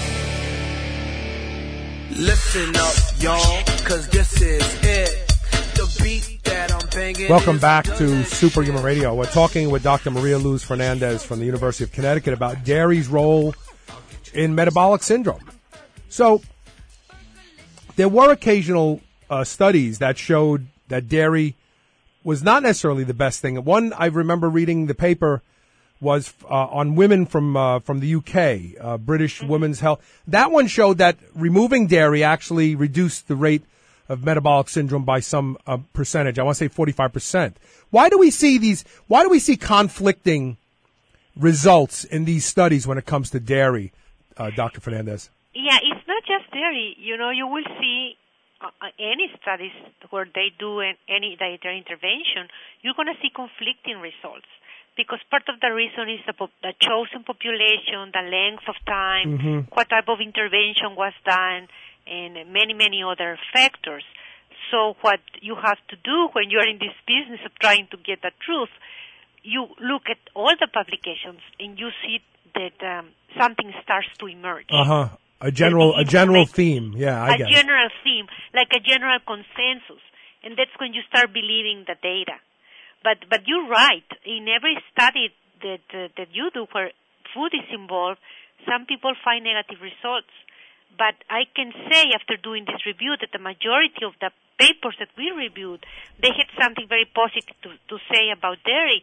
Listen up, y'all, cause this is it. The beat that I'm banging. Welcome back to Superhuman Radio. We're talking with Dr. Maria Luz Fernandez from the University of Connecticut about dairy's role in metabolic syndrome. So, there were occasional studies that showed that dairy was not necessarily the best thing. One, I remember reading the paper, was on women from the UK, British Women's Health. That one showed that removing dairy actually reduced the rate of metabolic syndrome by some percentage. I want to say 45%. Why do we see conflicting results in these studies when it comes to dairy, Dr. Fernandez? Yeah, it's not just dairy. You know, you will see any studies where they do any dietary intervention, you're going to see conflicting results. because part of the reason is the chosen population, the length of time, what type of intervention was done, and many, many other factors. So what you have to do when you're in this business of trying to get the truth, you look at all the publications and you see that something starts to emerge. A general theme. Yeah, I get it. A general theme, like a general consensus. And that's when you start believing the data. But you're right. In every study that you do where food is involved, some people find negative results. But I can say after doing this review that the majority of the papers that we reviewed, they had something very positive to say about dairy.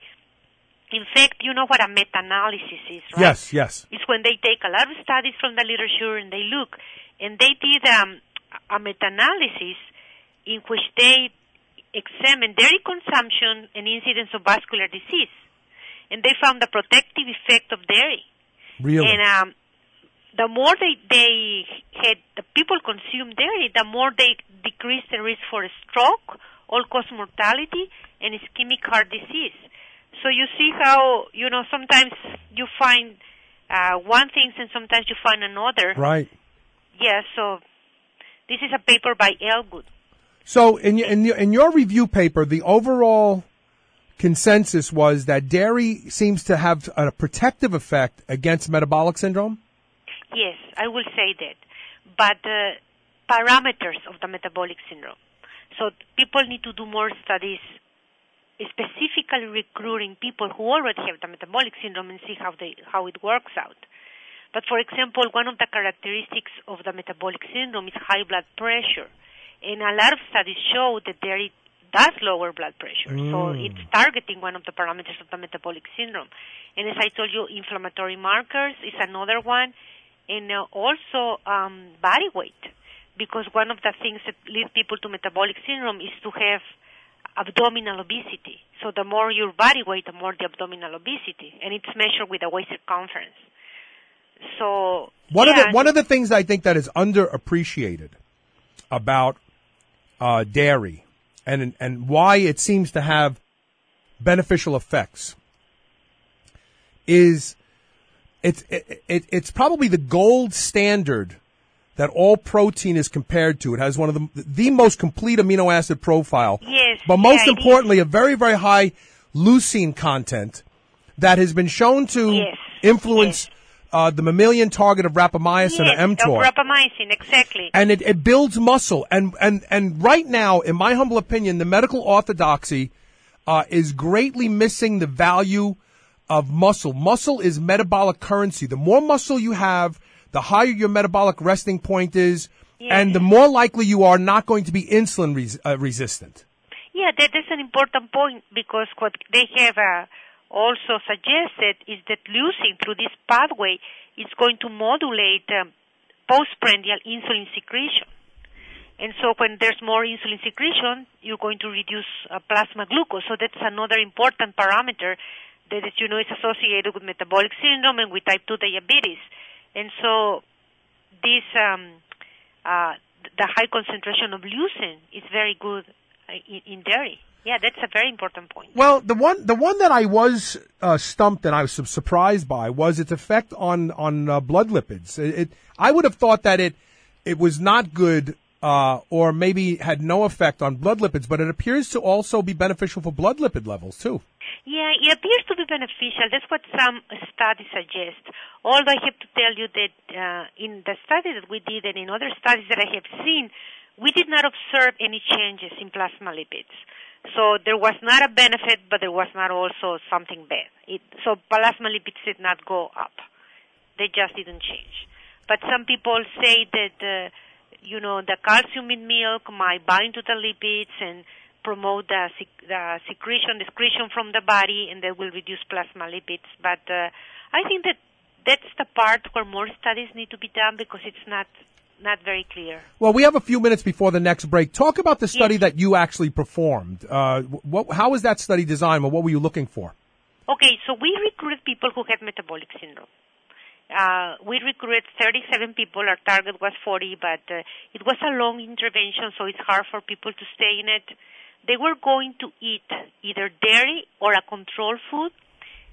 In fact, you know what a meta-analysis is, right? Yes. It's when they take a lot of studies from the literature and they look. And they did a meta-analysis in which they examined dairy consumption and incidence of vascular disease. And they found the protective effect of dairy. Really? And the more they had the people consume dairy, the more they decreased the risk for stroke, all-cause mortality, and ischemic heart disease. So you see how, sometimes you find one thing and sometimes you find another. Right. Yeah, so this is a paper by Elwood. So in your review paper, the overall consensus was that dairy seems to have a protective effect against metabolic syndrome? Yes, I will say that. But parameters of the metabolic syndrome. So people need to do more studies specifically recruiting people who already have the metabolic syndrome and see how it works out. But for example, one of the characteristics of the metabolic syndrome is high blood pressure. And a lot of studies show that dairy does lower blood pressure. So it's targeting one of the parameters of the metabolic syndrome. And as I told you, inflammatory markers is another one. And also body weight. Because one of the things that lead people to metabolic syndrome is to have abdominal obesity. So the more your body weight, the more the abdominal obesity. And it's measured with a waist circumference. So one of the things I think that is underappreciated about dairy and why it seems to have beneficial effects is it's probably the gold standard that all protein is compared to. It has one of the most complete amino acid profile. Yes. But most importantly, a very, very high leucine content that has been shown to influence the mammalian target of rapamycin or mTOR. Of rapamycin, exactly. And it builds muscle. And right now, in my humble opinion, the medical orthodoxy is greatly missing the value of muscle. Muscle is metabolic currency. The more muscle you have, the higher your metabolic resting point is, and the more likely you are not going to be insulin resistant. Yeah, that is an important point because what they have also suggested is that leucine through this pathway is going to modulate postprandial insulin secretion. And so when there's more insulin secretion, you're going to reduce plasma glucose. So that's another important parameter that, is associated with metabolic syndrome and with type 2 diabetes. And so this, the high concentration of leucine is very good in dairy. Yeah, that's a very important point. Well, the one that I was stumped and I was surprised by was its effect on blood lipids. I would have thought that it was not good or maybe had no effect on blood lipids, but it appears to also be beneficial for blood lipid levels too. Yeah, it appears to be beneficial. That's what some studies suggest. Although I have to tell you that in the study that we did and in other studies that I have seen, we did not observe any changes in plasma lipids. So there was not a benefit, but there was not also something bad. So plasma lipids did not go up. They just didn't change. But some people say that, the calcium in milk might bind to the lipids and promote the secretion from the body, and that will reduce plasma lipids. But I think that's the part where more studies need to be done because it's not very clear. Well, we have a few minutes before the next break. Talk about the study that you actually performed. How was that study designed, or what were you looking for? Okay, so we recruited people who had metabolic syndrome. We recruited 37 people. Our target was 40, but it was a long intervention, so it's hard for people to stay in it. They were going to eat either dairy or a control food,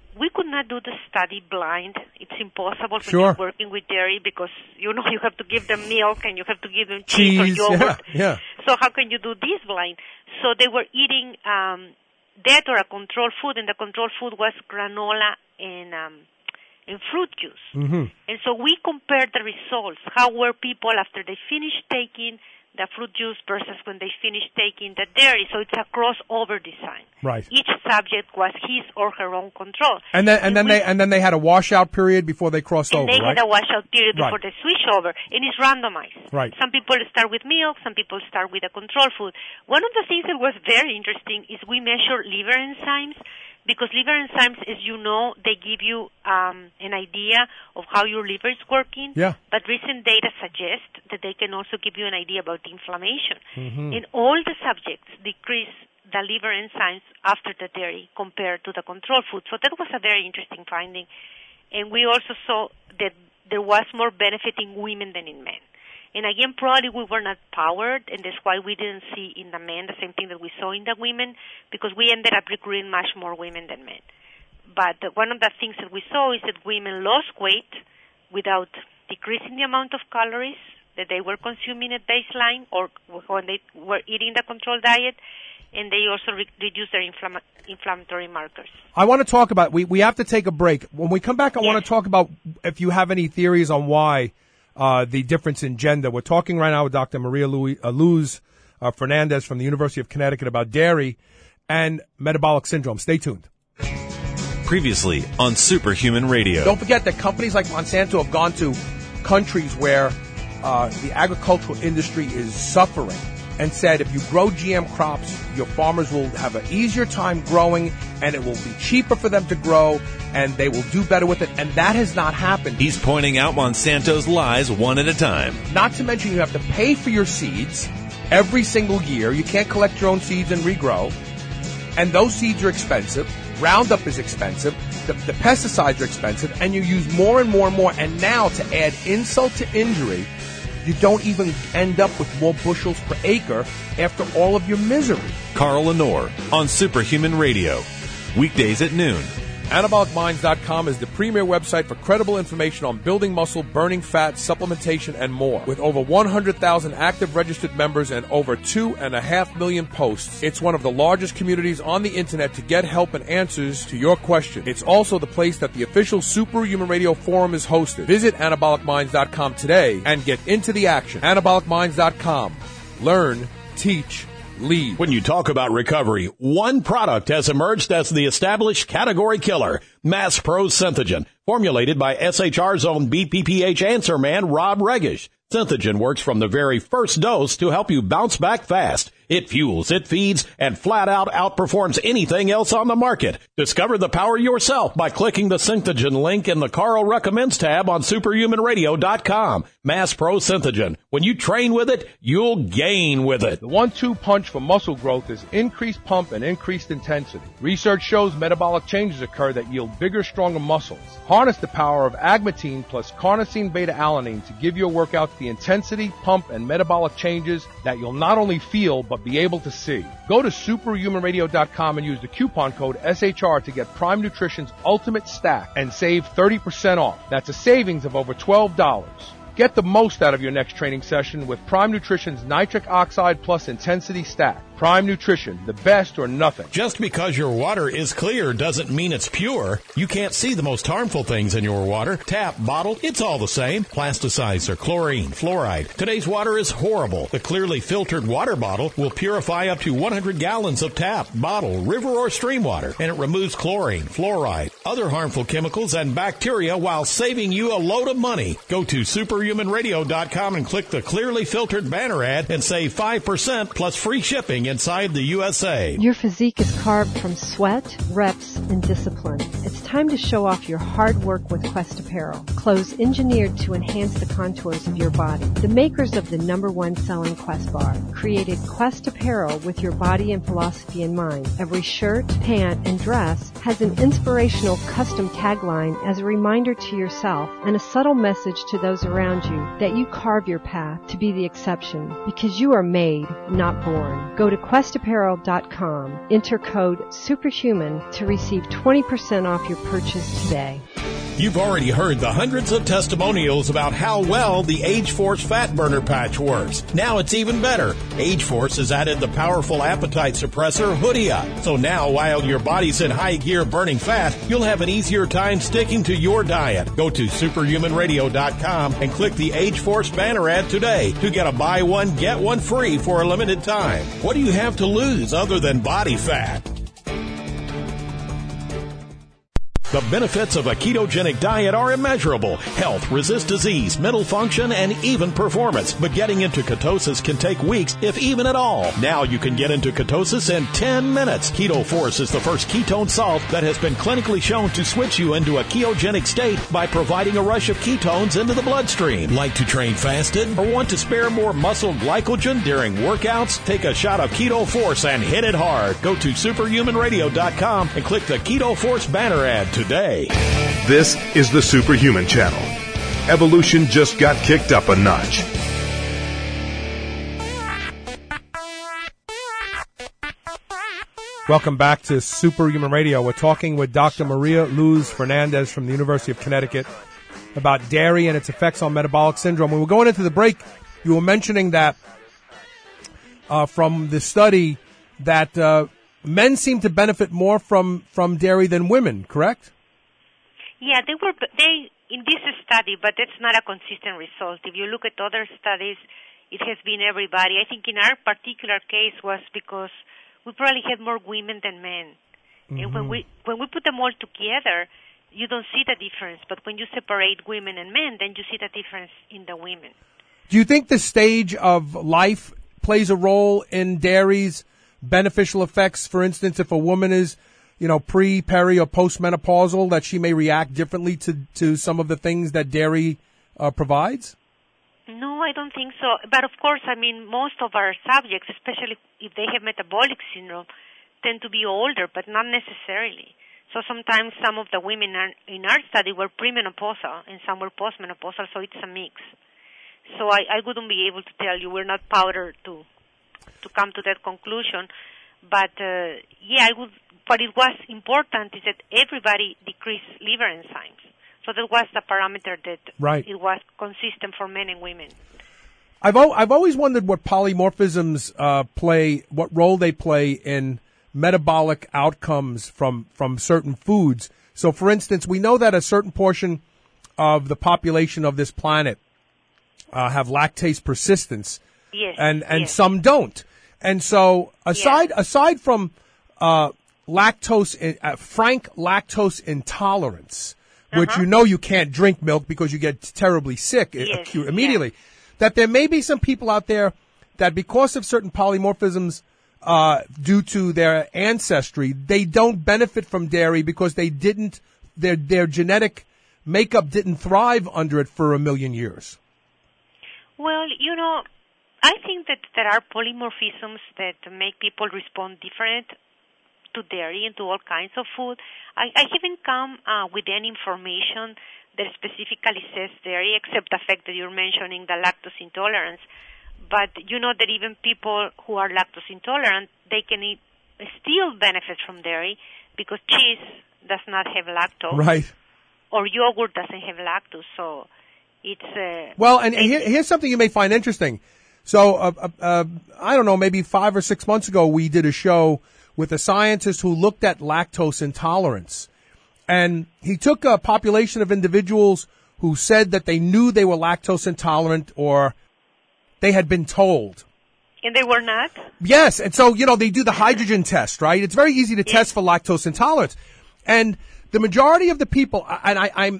we could not do the study blind. It's impossible when Sure. you're working with dairy because, you have to give them milk and you have to give them cheese or yogurt. Yeah. So how can you do this blind? So they were eating that or a control food, and the control food was granola and fruit juice. Mm-hmm. And so we compared the results. How were people after they finished taking the fruit juice versus when they finished taking the dairy? So it's a crossover design. Right. Each subject was his or her own control. And then they had a washout period before they crossed and over, they right? had a washout period Right. before they switch over, and it's randomized. Right. Some people start with milk, some people start with a control food. One of the things that was very interesting is we measure liver enzymes, because liver enzymes, as you know, they give you an idea of how your liver is working. Yeah. But recent data suggest that they can also give you an idea about the inflammation. Mm-hmm. And all the subjects decrease the liver enzymes after the dairy compared to the control food. So that was a very interesting finding. And we also saw that there was more benefit in women than in men. And again, probably we were not powered, and that's why we didn't see in the men the same thing that we saw in the women, because we ended up recruiting much more women than men. But one of the things that we saw is that women lost weight without decreasing the amount of calories that they were consuming at baseline or when they were eating the control diet, and they also reduced their inflammatory markers. I want to talk about, we have to take a break. When we come back, I want to talk about if you have any theories on why the difference in gender. We're talking right now with Dr. Maria Luz Fernandez from the University of Connecticut about dairy and metabolic syndrome. Stay tuned. Previously on Superhuman Radio. Don't forget that companies like Monsanto have gone to countries where the agricultural industry is suffering and said if you grow GM crops, your farmers will have an easier time growing and it will be cheaper for them to grow and they will do better with it. And that has not happened. He's pointing out Monsanto's lies one at a time. Not to mention you have to pay for your seeds every single year. You can't collect your own seeds and regrow. And those seeds are expensive. Roundup is expensive. The pesticides are expensive. And you use more and more and more. And now to add insult to injury, you don't even end up with more bushels per acre after all of your misery. Carl Lenore on Superhuman Radio. Weekdays at noon. Anabolic.Minds.com is the premier website for credible information on building muscle, burning fat, supplementation, and more. With over 100,000 active registered members and over 2.5 million posts, it's one of the largest communities on the internet to get help and answers to your question. It's also the place that the official Superhuman Radio Forum is hosted. Visit Anabolic.Minds.com today and get into the action. Anabolic.Minds.com. Learn, teach, lead. When you talk about recovery, one product has emerged as the established category killer, Mass Pro Synthogen, formulated by SHR's own BPPH answer man, Rob Regish. Synthogen works from the very first dose to help you bounce back fast. It fuels, it feeds, and flat out outperforms anything else on the market. Discover the power yourself by clicking the Synthogen link in the Carl Recommends tab on superhumanradio.com. Mass Pro Synthogen. When you train with it, you'll gain with it. The 1-2 punch for muscle growth is increased pump and increased intensity. Research shows metabolic changes occur that yield bigger, stronger muscles. Harness the power of agmatine plus carnosine beta-alanine to give your workouts the intensity, pump, and metabolic changes that you'll not only feel but be able to see. Go to superhumanradio.com and use the coupon code SHR to get Prime Nutrition's Ultimate Stack and save 30% off. That's a savings of over $12. Get the most out of your next training session with Prime Nutrition's Nitric Oxide Plus Intensity Stack. Prime Nutrition, the best or nothing. Just because your water is clear doesn't mean it's pure. You can't see the most harmful things in your water. Tap, bottle, it's all the same. Plasticizer, chlorine, fluoride. Today's water is horrible. The clearly filtered water bottle will purify up to 100 gallons of tap, bottle, river, or stream water, and it removes chlorine, fluoride, other harmful chemicals, and bacteria while saving you a load of money. Go to superhumanradio.com and click the clearly filtered banner ad and save 5% plus free shipping inside the USA. Your physique is carved from sweat, reps, and discipline. It's time to show off your hard work with Quest Apparel. Clothes engineered to enhance the contours of your body. The makers of the #1 selling Quest bar created Quest Apparel with your body and philosophy in mind. Every shirt, pant, and dress has an inspirational custom tagline as a reminder to yourself and a subtle message to those around you that you carve your path to be the exception because you are made, not born. Go to questapparel.com. Enter code SUPERHUMAN to receive 20% off your purchase today. You've already heard the hundreds of testimonials about how well the Age-Force Fat Burner Patch works. Now it's even better. Age-Force has added the powerful appetite suppressor Hoodia. So now, while your body's in high gear burning fat, you'll have an easier time sticking to your diet. Go to superhumanradio.com and click the Age-Force banner ad today to get a buy one, get one free for a limited time. What do you have to lose other than body fat? The benefits of a ketogenic diet are immeasurable. Health, resist disease, mental function, and even performance. But getting into ketosis can take weeks, if even at all. Now you can get into ketosis in 10 minutes. Keto Force is the first ketone salt that has been clinically shown to switch you into a ketogenic state by providing a rush of ketones into the bloodstream. Like to train fasted or want to spare more muscle glycogen during workouts? Take a shot of Keto Force and hit it hard. Go to superhumanradio.com and click the Keto Force banner ad today. This is the Superhuman Channel. Evolution just got kicked up a notch. Welcome back to Superhuman Radio. We're talking with Dr. Maria Luz Fernandez from the University of Connecticut about dairy and its effects on metabolic syndrome. When we were going into the break, you were mentioning that from the study that men seem to benefit more from dairy than women, correct? Yeah, they in this study, but that's not a consistent result. If you look at other studies, it has been everybody. I think in our particular case was because we probably had more women than men. Mm-hmm. And when we put them all together, you don't see the difference. But when you separate women and men, then you see the difference in the women. Do you think the stage of life plays a role in dairy's beneficial effects? For instance, if a woman is, pre, peri, or postmenopausal, that she may react differently to some of the things that dairy provides? No, I don't think so. But of course, most of our subjects, especially if they have metabolic syndrome, tend to be older, but not necessarily. So sometimes some of the women in our study were premenopausal and some were postmenopausal, so it's a mix. So I wouldn't be able to tell you. We're not powdered to come to that conclusion. But, what it was important is that everybody decreased liver enzymes. So that was the parameter that It was consistent for men and women. I've always wondered what polymorphisms what role they play in metabolic outcomes from certain foods. So, for instance, we know that a certain portion of the population of this planet have lactase persistence, yes, and some don't. And so, aside from frank lactose intolerance, which you can't drink milk because you get terribly sick immediately, that there may be some people out there that because of certain polymorphisms due to their ancestry, they don't benefit from dairy because they didn't, their genetic makeup didn't thrive under it for 1 million years. Well, I think that there are polymorphisms that make people respond different to dairy and to all kinds of food. I haven't come with any information that specifically says dairy, except the fact that you're mentioning the lactose intolerance. But you know that even people who are lactose intolerant, they can still benefit from dairy because cheese does not have lactose. Right. Or yogurt doesn't have lactose, so it's... here's something you may find interesting. So, I don't know, maybe 5 or 6 months ago, we did a show with a scientist who looked at lactose intolerance. And he took a population of individuals who said that they knew they were lactose intolerant or they had been told. And they were not? Yes. And so, they do the hydrogen test, right? It's very easy to test for lactose intolerance. And the majority of the people, and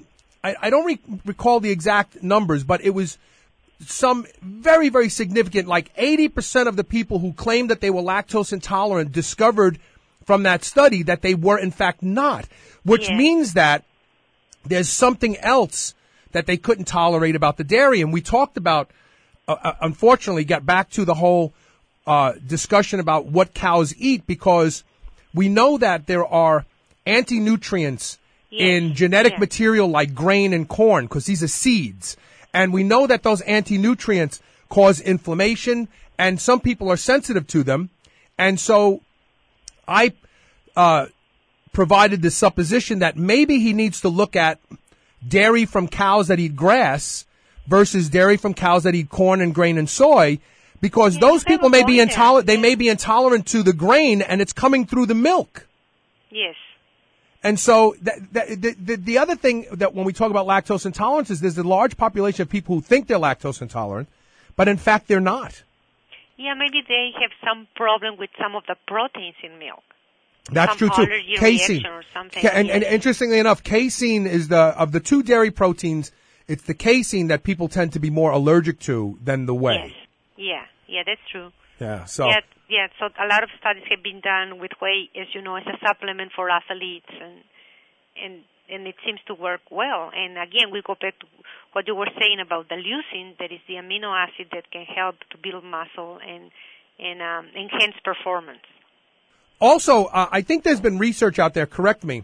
I don't recall the exact numbers, but it was some very, very significant, like 80% of the people who claimed that they were lactose intolerant discovered from that study that they were in fact not, which means that there's something else that they couldn't tolerate about the dairy. And we talked about, unfortunately, got back to the whole discussion about what cows eat, because we know that there are anti-nutrients in genetic material like grain and corn, because these are seeds. And we know that those anti-nutrients cause inflammation, and some people are sensitive to them. And so I provided the supposition that maybe he needs to look at dairy from cows that eat grass versus dairy from cows that eat corn and grain and soy, because those people may be intolerant. They may be intolerant to the grain, and it's coming through the milk. Yes. And so the other thing that when we talk about lactose intolerance is there's a large population of people who think they're lactose intolerant, but in fact they're not. Yeah, maybe they have some problem with some of the proteins in milk. That's some true too. allergy Casein, reaction or something. and interestingly enough, casein is of the two dairy proteins. It's the casein that people tend to be more allergic to than the whey. Yes. Yeah, that's true. Yeah. So. Yeah. So a lot of studies have been done with whey, as you know, as a supplement for athletes, and it seems to work well. And again, we go back to what you were saying about the leucine, that is the amino acid that can help to build muscle and enhance performance. Also, I think there's been research out there, correct me.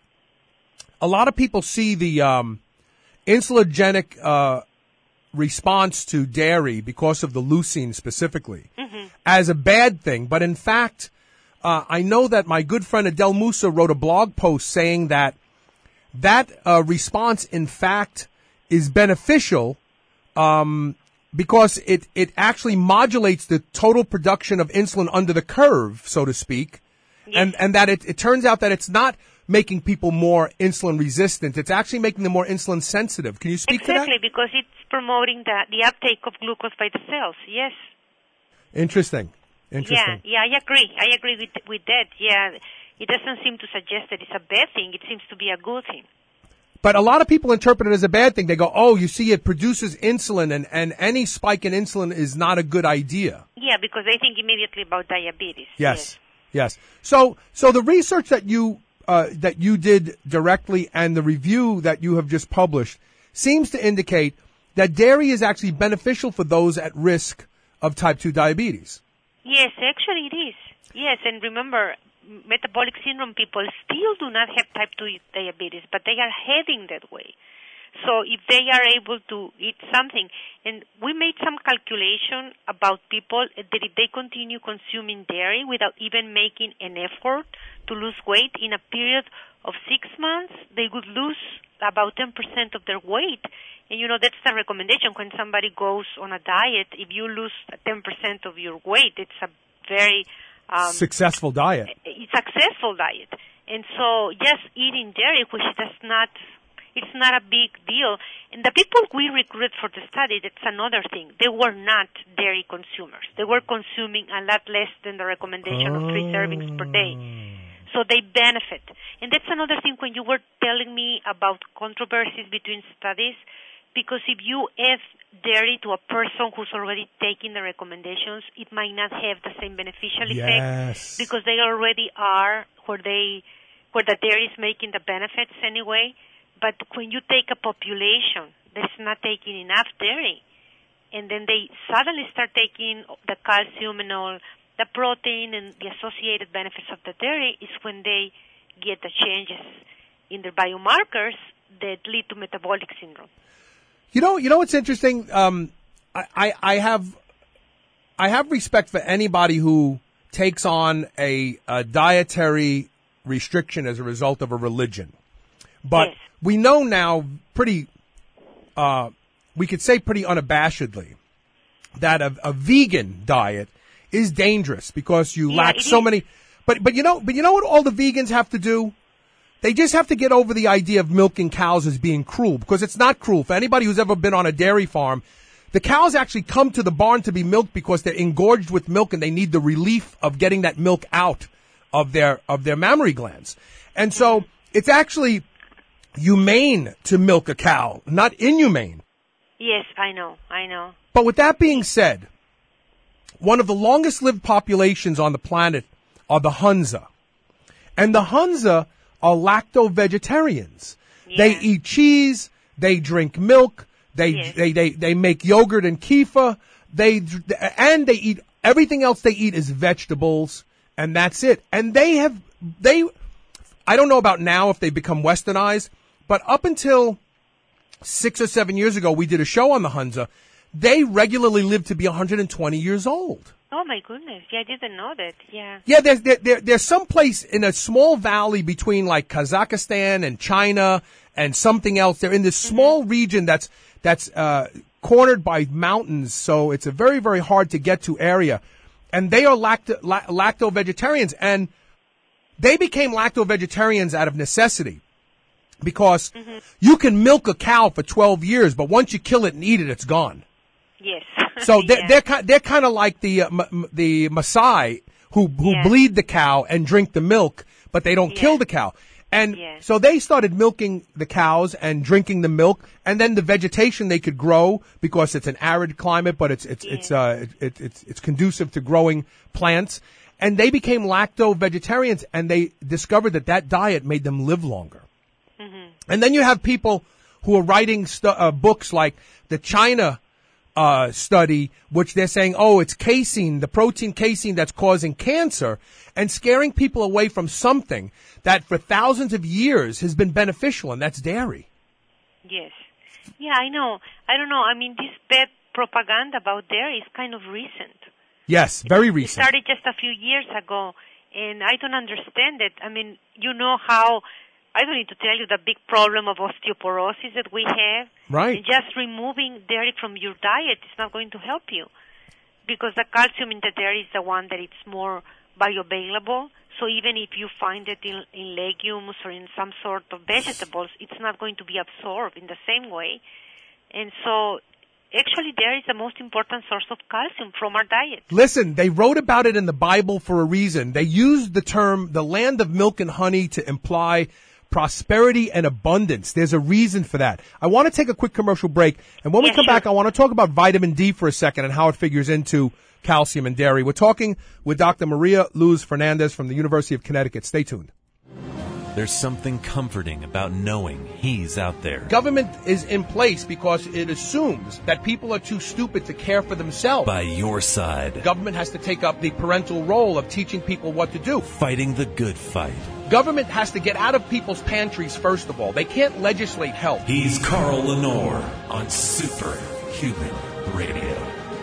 A lot of people see the insulinogenic response to dairy because of the leucine specifically as a bad thing. But in fact, I know that my good friend Adel Musa wrote a blog post saying that response, in fact, is beneficial because it actually modulates the total production of insulin under the curve, so to speak. Yes. And that it turns out that it's not making people more insulin resistant. It's actually making them more insulin sensitive. Can you speak to that? Exactly, because it's promoting the uptake of glucose by the cells. Yes. Interesting. Yeah, I agree. I agree with that. Yeah, it doesn't seem to suggest that it's a bad thing. It seems to be a good thing. But a lot of people interpret it as a bad thing. They go, oh, you see, it produces insulin, and any spike in insulin is not a good idea. Yeah, because they think immediately about diabetes. Yes. So the research that you did directly and the review that you have just published seems to indicate that dairy is actually beneficial for those at risk of type 2 diabetes. Yes, actually it is. Yes, and remember, metabolic syndrome people still do not have type 2 diabetes, but they are heading that way. So if they are able to eat something, and we made some calculation about people that if they continue consuming dairy without even making an effort to lose weight in a period of 6 months, they would lose about 10% of their weight. And that's the recommendation when somebody goes on a diet. If you lose 10% of your weight, it's a very successful diet. It's a successful diet. And so just eating dairy, which it's not a big deal. And the people we recruited for the study, that's another thing. They were not dairy consumers. They were consuming a lot less than the recommendation of 3 servings per day. So they benefit. And that's another thing when you were telling me about controversies between studies, because if you add dairy to a person who's already taking the recommendations, it might not have the same beneficial effect because they already are where the dairy is making the benefits anyway. But when you take a population that's not taking enough dairy, and then they suddenly start taking the calcium and all the protein and the associated benefits of the dairy, is when they get the changes in their biomarkers that lead to metabolic syndrome. You know what's interesting? I have respect for anybody who takes on a dietary restriction as a result of a religion. But we know now we could say pretty unabashedly that a vegan diet is dangerous because you lack so many. But you know what all the vegans have to do? They just have to get over the idea of milking cows as being cruel, because it's not cruel. For anybody who's ever been on a dairy farm, the cows actually come to the barn to be milked because they're engorged with milk and they need the relief of getting that milk out of their mammary glands. And so it's actually humane to milk a cow, not inhumane. Yes, I know. But with that being said, one of the longest lived populations on the planet are the Hunza. And the Hunza are lacto-vegetarians. Yeah. They eat cheese, they drink milk, they make yogurt and kefir, they eat everything else they eat is vegetables, and that's it. And I don't know about now if they've become westernized, but up until 6 or 7 years ago, we did a show on the Hunza. they regularly live to be 120 years old. Oh my goodness! Yeah, I didn't know that. Yeah. Yeah, there's some place in a small valley between like Kazakhstan and China and something else. They're in this small region that's cornered by mountains, so it's a very, very hard to get to area. And they are lacto-vegetarians, and they became lacto-vegetarians out of necessity because you can milk a cow for 12 years, but once you kill it and eat it, it's gone. Yes. So they're kind of like the Maasai who bleed the cow and drink the milk, but they don't kill the cow. And so they started milking the cows and drinking the milk, and then the vegetation they could grow because it's an arid climate, but it's conducive to growing plants. And they became lacto-vegetarians, and they discovered that diet made them live longer. Mm-hmm. And then you have people who are writing books like the China study, which they're saying, it's casein, the protein casein that's causing cancer, and scaring people away from something that for thousands of years has been beneficial, and that's dairy. Yes. Yeah, I know. I don't know. I mean, this bad propaganda about dairy is kind of recent. Yes, very recent. It started just a few years ago, and I don't understand it. I mean, you know how, I don't need to tell you the big problem of osteoporosis that we have. Right. And just removing dairy from your diet is not going to help you, because the calcium in the dairy is the one that it's more bioavailable. So even if you find it in legumes or in some sort of vegetables, it's not going to be absorbed in the same way. And so actually dairy is the most important source of calcium from our diet. Listen, they wrote about it in the Bible for a reason. They used the term the land of milk and honey to imply prosperity and abundance. There's a reason for that. I want to take a quick commercial break, and when we come back, I want to talk about vitamin D for a second and how it figures into calcium and dairy. We're talking with Dr. Maria Luz Fernandez from the University of Connecticut. Stay tuned. There's something comforting about knowing he's out there. Government is in place because it assumes that people are too stupid to care for themselves. By your side. Government has to take up the parental role of teaching people what to do. Fighting the good fight. Government has to get out of people's pantries, first of all. They can't legislate health. He's Carl Lenore on Superhuman Radio.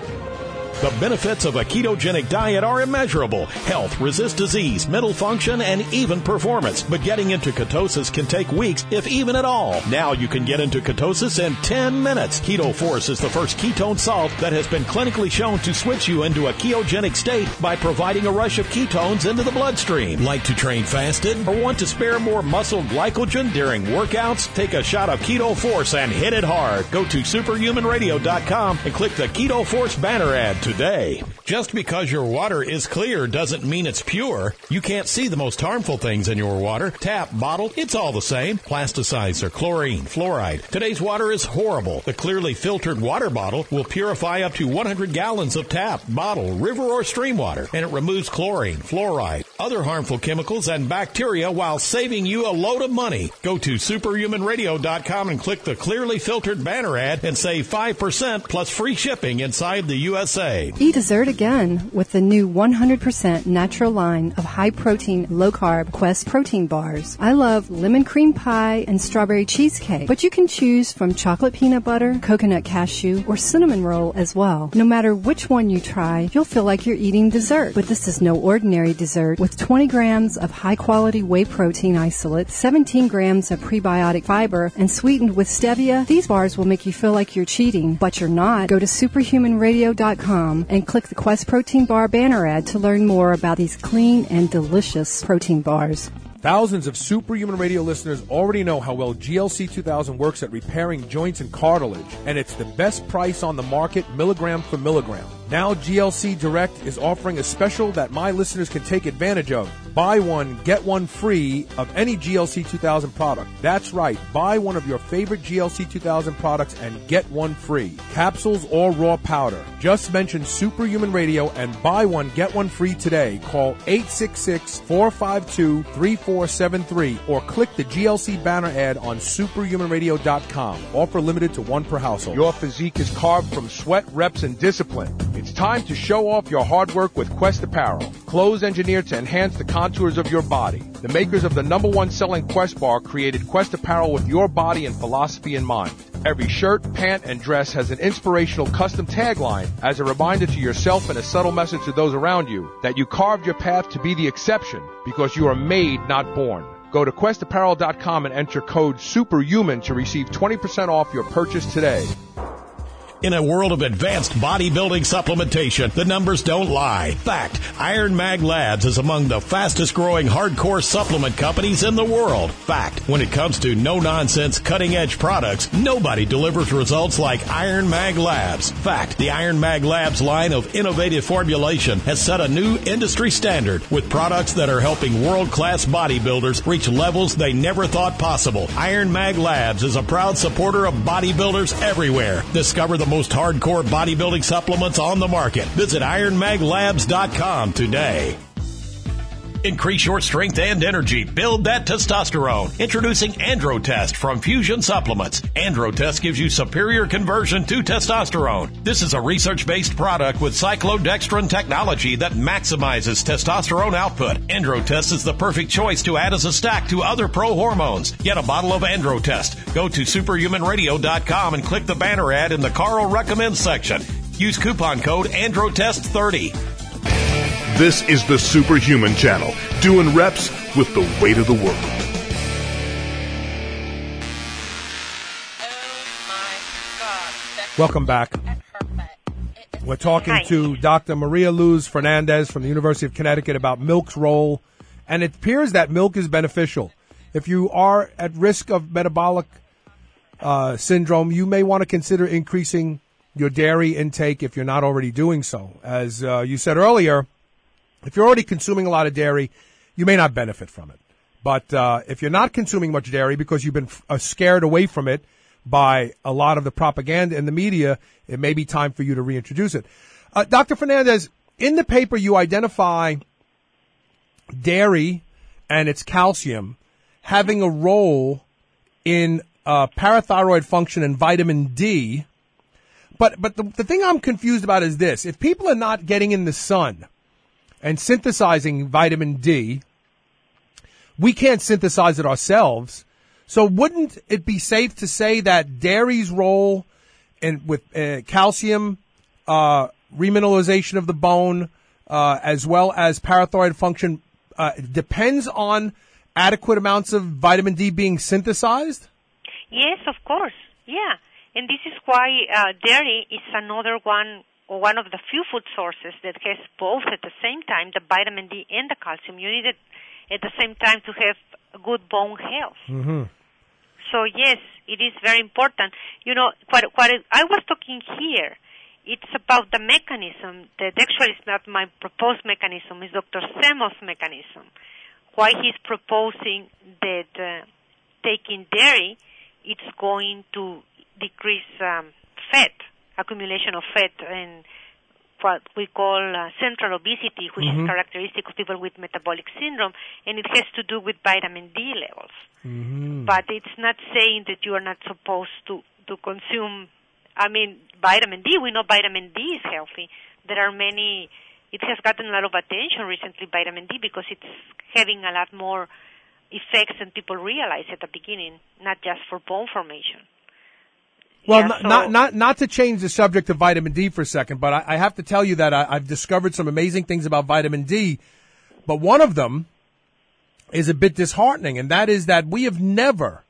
The benefits of a ketogenic diet are immeasurable. Health, resist disease, mental function, and even performance. But getting into ketosis can take weeks, if even at all. Now you can get into ketosis in 10 minutes. Keto Force is the first ketone salt that has been clinically shown to switch you into a ketogenic state by providing a rush of ketones into the bloodstream. Like to train fasted or want to spare more muscle glycogen during workouts? Take a shot of Keto Force and hit it hard. Go to superhumanradio.com and click the Keto Force banner ad today. Just because your water is clear doesn't mean it's pure. You can't see the most harmful things in your water. Tap, bottle, it's all the same. Plasticizer, chlorine, fluoride. Today's water is horrible. The clearly filtered water bottle will purify up to 100 gallons of tap, bottle, river, or stream water, and it removes chlorine, fluoride, other harmful chemicals, and bacteria while saving you a load of money. Go to superhumanradio.com and click the clearly filtered banner ad and save 5% plus free shipping inside the USA. Eat dessert again with the new 100% natural line of high-protein, low-carb Quest protein bars. I love lemon cream pie and strawberry cheesecake, but you can choose from chocolate peanut butter, coconut cashew, or cinnamon roll as well. No matter which one you try, you'll feel like you're eating dessert. But this is no ordinary dessert. With 20 grams of high-quality whey protein isolate, 17 grams of prebiotic fiber, and sweetened with stevia, these bars will make you feel like you're cheating, but you're not. Go to superhumanradio.com and click the Quest Protein Bar banner ad to learn more about these clean and delicious protein bars. Thousands of Superhuman Radio listeners already know how well GLC 2000 works at repairing joints and cartilage, and it's the best price on the market, milligram for milligram. Now GLC Direct is offering a special that my listeners can take advantage of. Buy one, get one free of any GLC 2000 product. That's right. Buy one of your favorite GLC 2000 products and get one free. Capsules or raw powder. Just mention Superhuman Radio and buy one, get one free today. Call 866-452-3473 or click the GLC banner ad on superhumanradio.com. Offer limited to one per household. Your physique is carved from sweat, reps, and discipline. It's time to show off your hard work with Quest Apparel. clothes engineered to enhance the contours of your body. The makers of the #1 selling Quest bar created Quest apparel with your body and philosophy in mind. Every shirt, pant, and dress has an inspirational custom tagline as a reminder to yourself and a subtle message to those around you that you carved your path to be the exception because you are made, not born. Go to questapparel.com and enter code SUPERHUMAN to receive 20% off your purchase today. In a world of advanced bodybuilding supplementation, the numbers don't lie. Fact, Iron Mag Labs is among the fastest growing hardcore supplement companies in the world. Fact, when it comes to no-nonsense, cutting-edge products, nobody delivers results like Iron Mag Labs. Fact, the Iron Mag Labs line of innovative formulation has set a new industry standard with products that are helping world-class bodybuilders reach levels they never thought possible. Iron Mag Labs is a proud supporter of bodybuilders everywhere. Discover the most hardcore bodybuilding supplements on the market. Visit IronMagLabs.com today. Increase your strength and energy. Build that testosterone. Introducing Androtest from Fusion Supplements. Androtest gives you superior conversion to testosterone. This is a research-based product with cyclodextrin technology that maximizes testosterone output. Androtest is the perfect choice to add as a stack to other pro hormones. Get a bottle of Androtest. Go to superhumanradio.com and click the banner ad in the Carl Recommends section. Use coupon code Androtest30. This is the Superhuman Channel, doing reps with the weight of the world. Welcome back. We're talking to Dr. Maria Luz Fernandez from the University of Connecticut about milk's role, and it appears that milk is beneficial. If you are at risk of metabolic syndrome, you may want to consider increasing your dairy intake if you're not already doing so. As you said earlier, if you're already consuming a lot of dairy, you may not benefit from it. But if you're not consuming much dairy because you've been scared away from it by a lot of the propaganda in the media, it may be time for you to reintroduce it. Dr. Fernandez, in the paper you identify dairy and its calcium having a role in parathyroid function and vitamin D. But the thing I'm confused about is this. If people are not getting in the sun and synthesizing vitamin D, we can't synthesize it ourselves. So wouldn't it be safe to say that dairy's role with calcium, remineralization of the bone, as well as parathyroid function, depends on adequate amounts of vitamin D being synthesized? Yes, of course. Yeah. And this is why dairy is another one, or one of the few food sources that has both at the same time, the vitamin D and the calcium. You need it at the same time to have good bone health. Mm-hmm. So yes, it is very important. You know, what I was talking here, it's about the mechanism that actually is not my proposed mechanism, it's Dr. Semo's mechanism. Why he's proposing that taking dairy, it's going to decrease fat, accumulation of fat, and what we call central obesity, which is characteristic of people with metabolic syndrome, and it has to do with vitamin D levels. Mm-hmm. But it's not saying that you are not supposed to consume, vitamin D. We know vitamin D is healthy. There are many, it has gotten a lot of attention recently, vitamin D, because it's having a lot more effects than people realize at the beginning, not just for bone formation. Well, not to change the subject of vitamin D for a second, but I have to tell you that I've discovered some amazing things about vitamin D, but one of them is a bit disheartening, and that is that we have never,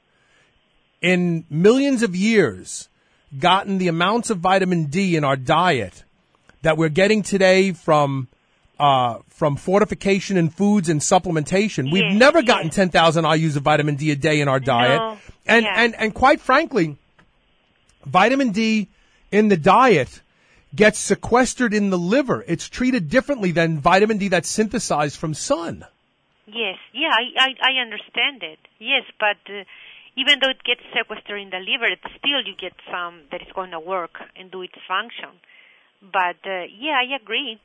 in millions of years, gotten the amounts of vitamin D in our diet that we're getting today from fortification in foods and supplementation. We've never gotten 10,000 IUs of vitamin D a day in our diet, and quite frankly, vitamin D in the diet gets sequestered in the liver. It's treated differently than vitamin D that's synthesized from sun. Yes, I understand it. Yes, but even though it gets sequestered in the liver, it's still you get some that is going to work and do its function. But, I agree.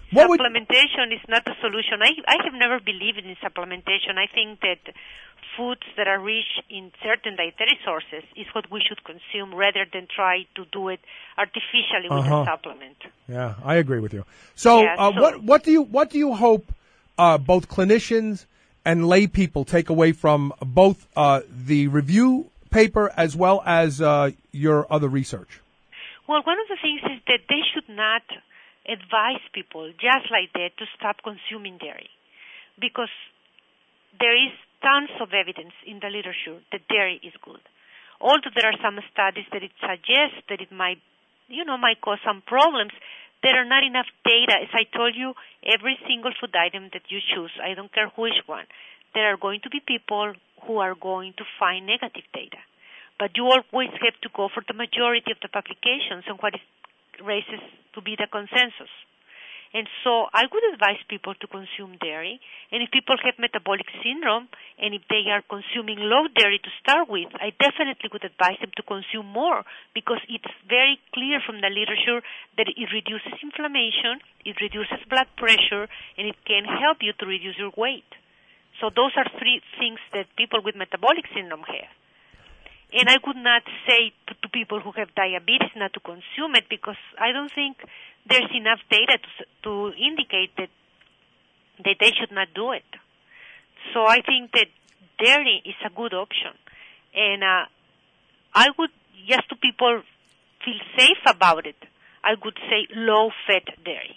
Supplementation is not a solution. I have never believed in supplementation. I think that foods that are rich in certain dietary sources is what we should consume rather than try to do it artificially with a supplement. Yeah, I agree with you. So, what do you hope both clinicians and lay people take away from both the review paper as well as your other research? Well, one of the things is that they should not advise people just like that to stop consuming dairy, because there is tons of evidence in the literature that dairy is good. Although there are some studies that it suggests that it might cause some problems, there are not enough data. As I told you, every single food item that you choose, I don't care which one, there are going to be people who are going to find negative data. But you always have to go for the majority of the publications and what raises to be the consensus. And so I would advise people to consume dairy. And if people have metabolic syndrome, and if they are consuming low dairy to start with, I definitely would advise them to consume more, because it's very clear from the literature that it reduces inflammation, it reduces blood pressure, and it can help you to reduce your weight. So those are three things that people with metabolic syndrome have. And I would not say to people who have diabetes not to consume it, because I don't think there's enough data to indicate that they should not do it. So I think that dairy is a good option. And I would, just to people feel safe about it, I would say low-fat dairy.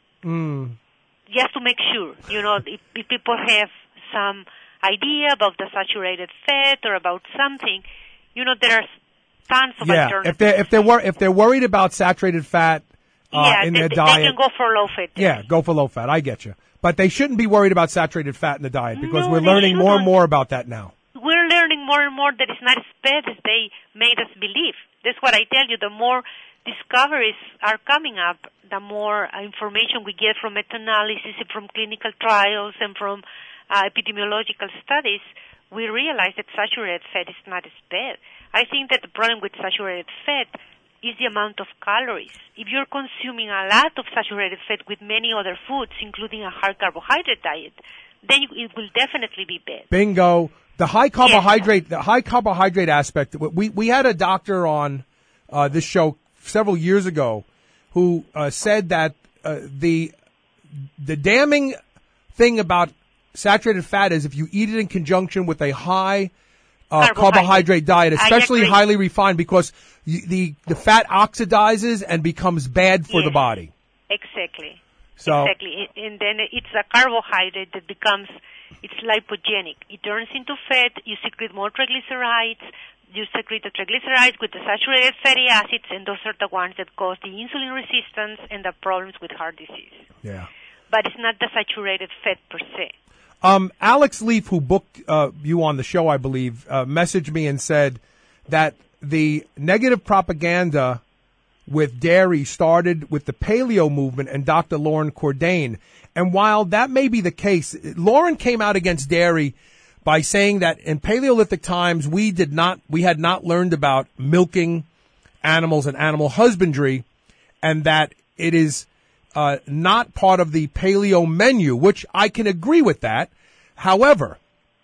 Just to make sure, if people have some idea about the saturated fat or about something, there are tons of alternatives. If they're worried about saturated fat in their diet, they can go for low fat. Yeah, go for low fat. I get you, but they shouldn't be worried about saturated fat in the diet, because we're learning more and more about that now. We're learning more and more that it's not as bad as they made us believe. That's what I tell you. The more discoveries are coming up, the more information we get from meta-analysis and from clinical trials and from epidemiological studies, we realize that saturated fat is not as bad. I think that the problem with saturated fat is the amount of calories. If you're consuming a lot of saturated fat with many other foods, including a high carbohydrate diet, then it will definitely be bad. Bingo. The high carbohydrate aspect. We had a doctor on this show several years ago who said that the damning thing about saturated fat is if you eat it in conjunction with a high carbohydrate diet, especially highly refined, because the fat oxidizes and becomes bad for the body. Exactly. So, exactly. And then it's a carbohydrate that becomes, it's lipogenic. It turns into fat, you secrete more triglycerides, you secrete the triglycerides with the saturated fatty acids, and those are the ones that cause the insulin resistance and the problems with heart disease. Yeah. But it's not the saturated fat per se. Alex Leaf, who booked you on the show, I believe, messaged me and said that the negative propaganda with dairy started with the paleo movement and Dr. Lauren Cordain. And while that may be the case, Lauren came out against dairy by saying that in Paleolithic times we had not learned about milking animals and animal husbandry, and that it is not part of the paleo menu, which I can agree with that. However,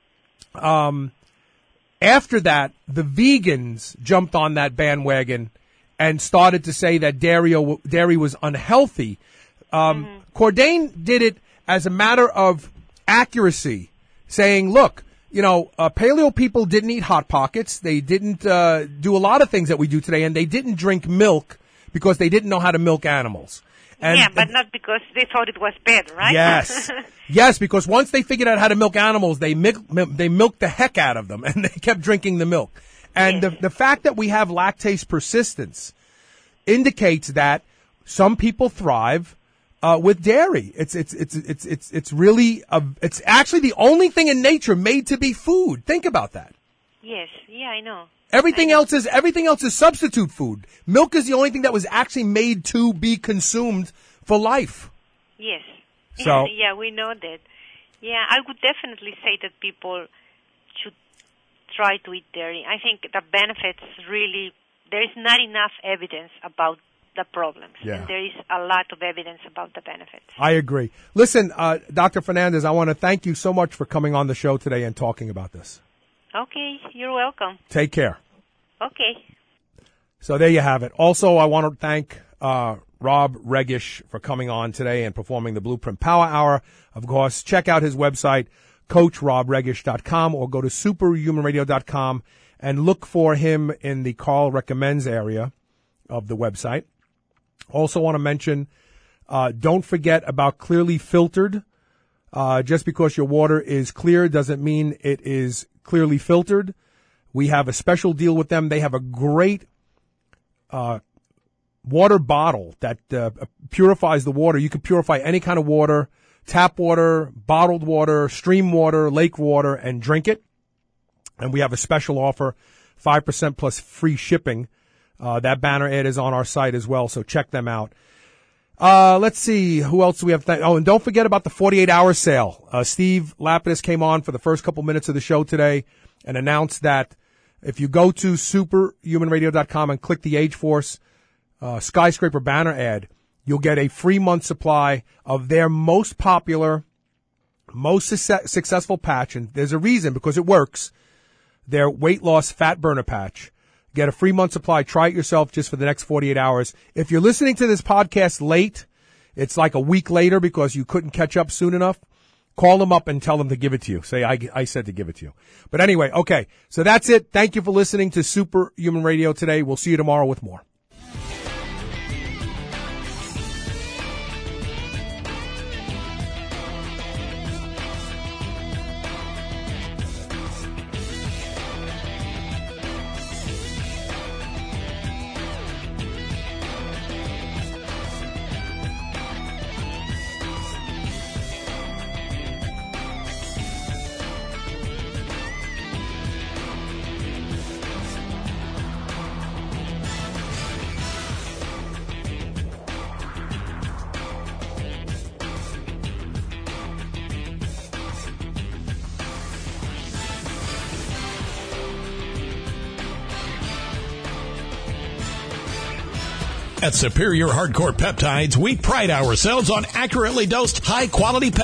after that, the vegans jumped on that bandwagon and started to say that dairy was unhealthy. Cordain did it as a matter of accuracy, saying, look, paleo people didn't eat Hot Pockets. They didn't do a lot of things that we do today, and they didn't drink milk because they didn't know how to milk animals. But not because they thought it was bad, right? Yes. Yes, because once they figured out how to milk animals, they milked the heck out of them, and they kept drinking the milk. And the fact that we have lactase persistence indicates that some people thrive with dairy. It's really it's actually the only thing in nature made to be food. Think about that. Yes. Yeah, I know. Everything else is substitute food. Milk is the only thing that was actually made to be consumed for life. Yes. So yeah, we know that. Yeah, I would definitely say that people should try to eat dairy. I think the benefits really, there is not enough evidence about the problems. Yeah. And there is a lot of evidence about the benefits. I agree. Listen, Dr. Fernandez, I want to thank you so much for coming on the show today and talking about this. Okay, you're welcome. Take care. Okay. So there you have it. Also, I want to thank Rob Regish for coming on today and performing the Blueprint Power Hour. Of course, check out his website, CoachRobRegish.com, or go to superhumanradio.com and look for him in the Carl Recommends area of the website. Also want to mention, don't forget about Clearly Filtered. Just because your water is clear doesn't mean it is clearly filtered. We have a special deal with them. They have a great water bottle that purifies the water. You can purify any kind of water, tap water, bottled water, stream water, lake water, and drink it. And we have a special offer, 5% plus free shipping. That banner ad is on our site as well, so check them out. Let's see, who else do we have? And don't forget about the 48-hour sale. Steve Lapidus came on for the first couple minutes of the show today and announced that if you go to superhumanradio.com and click the Age Force skyscraper banner ad, you'll get a free month supply of their most popular, most successful patch. And there's a reason, because it works. Their weight loss fat burner patch. Get a free month supply. Try it yourself just for the next 48 hours. If you're listening to this podcast late, it's like a week later because you couldn't catch up soon enough, call them up and tell them to give it to you. Say, I said to give it to you. But anyway, okay. So that's it. Thank you for listening to Superhuman Radio today. We'll see you tomorrow with more. At Superior Hardcore Peptides, we pride ourselves on accurately dosed, high-quality peptides.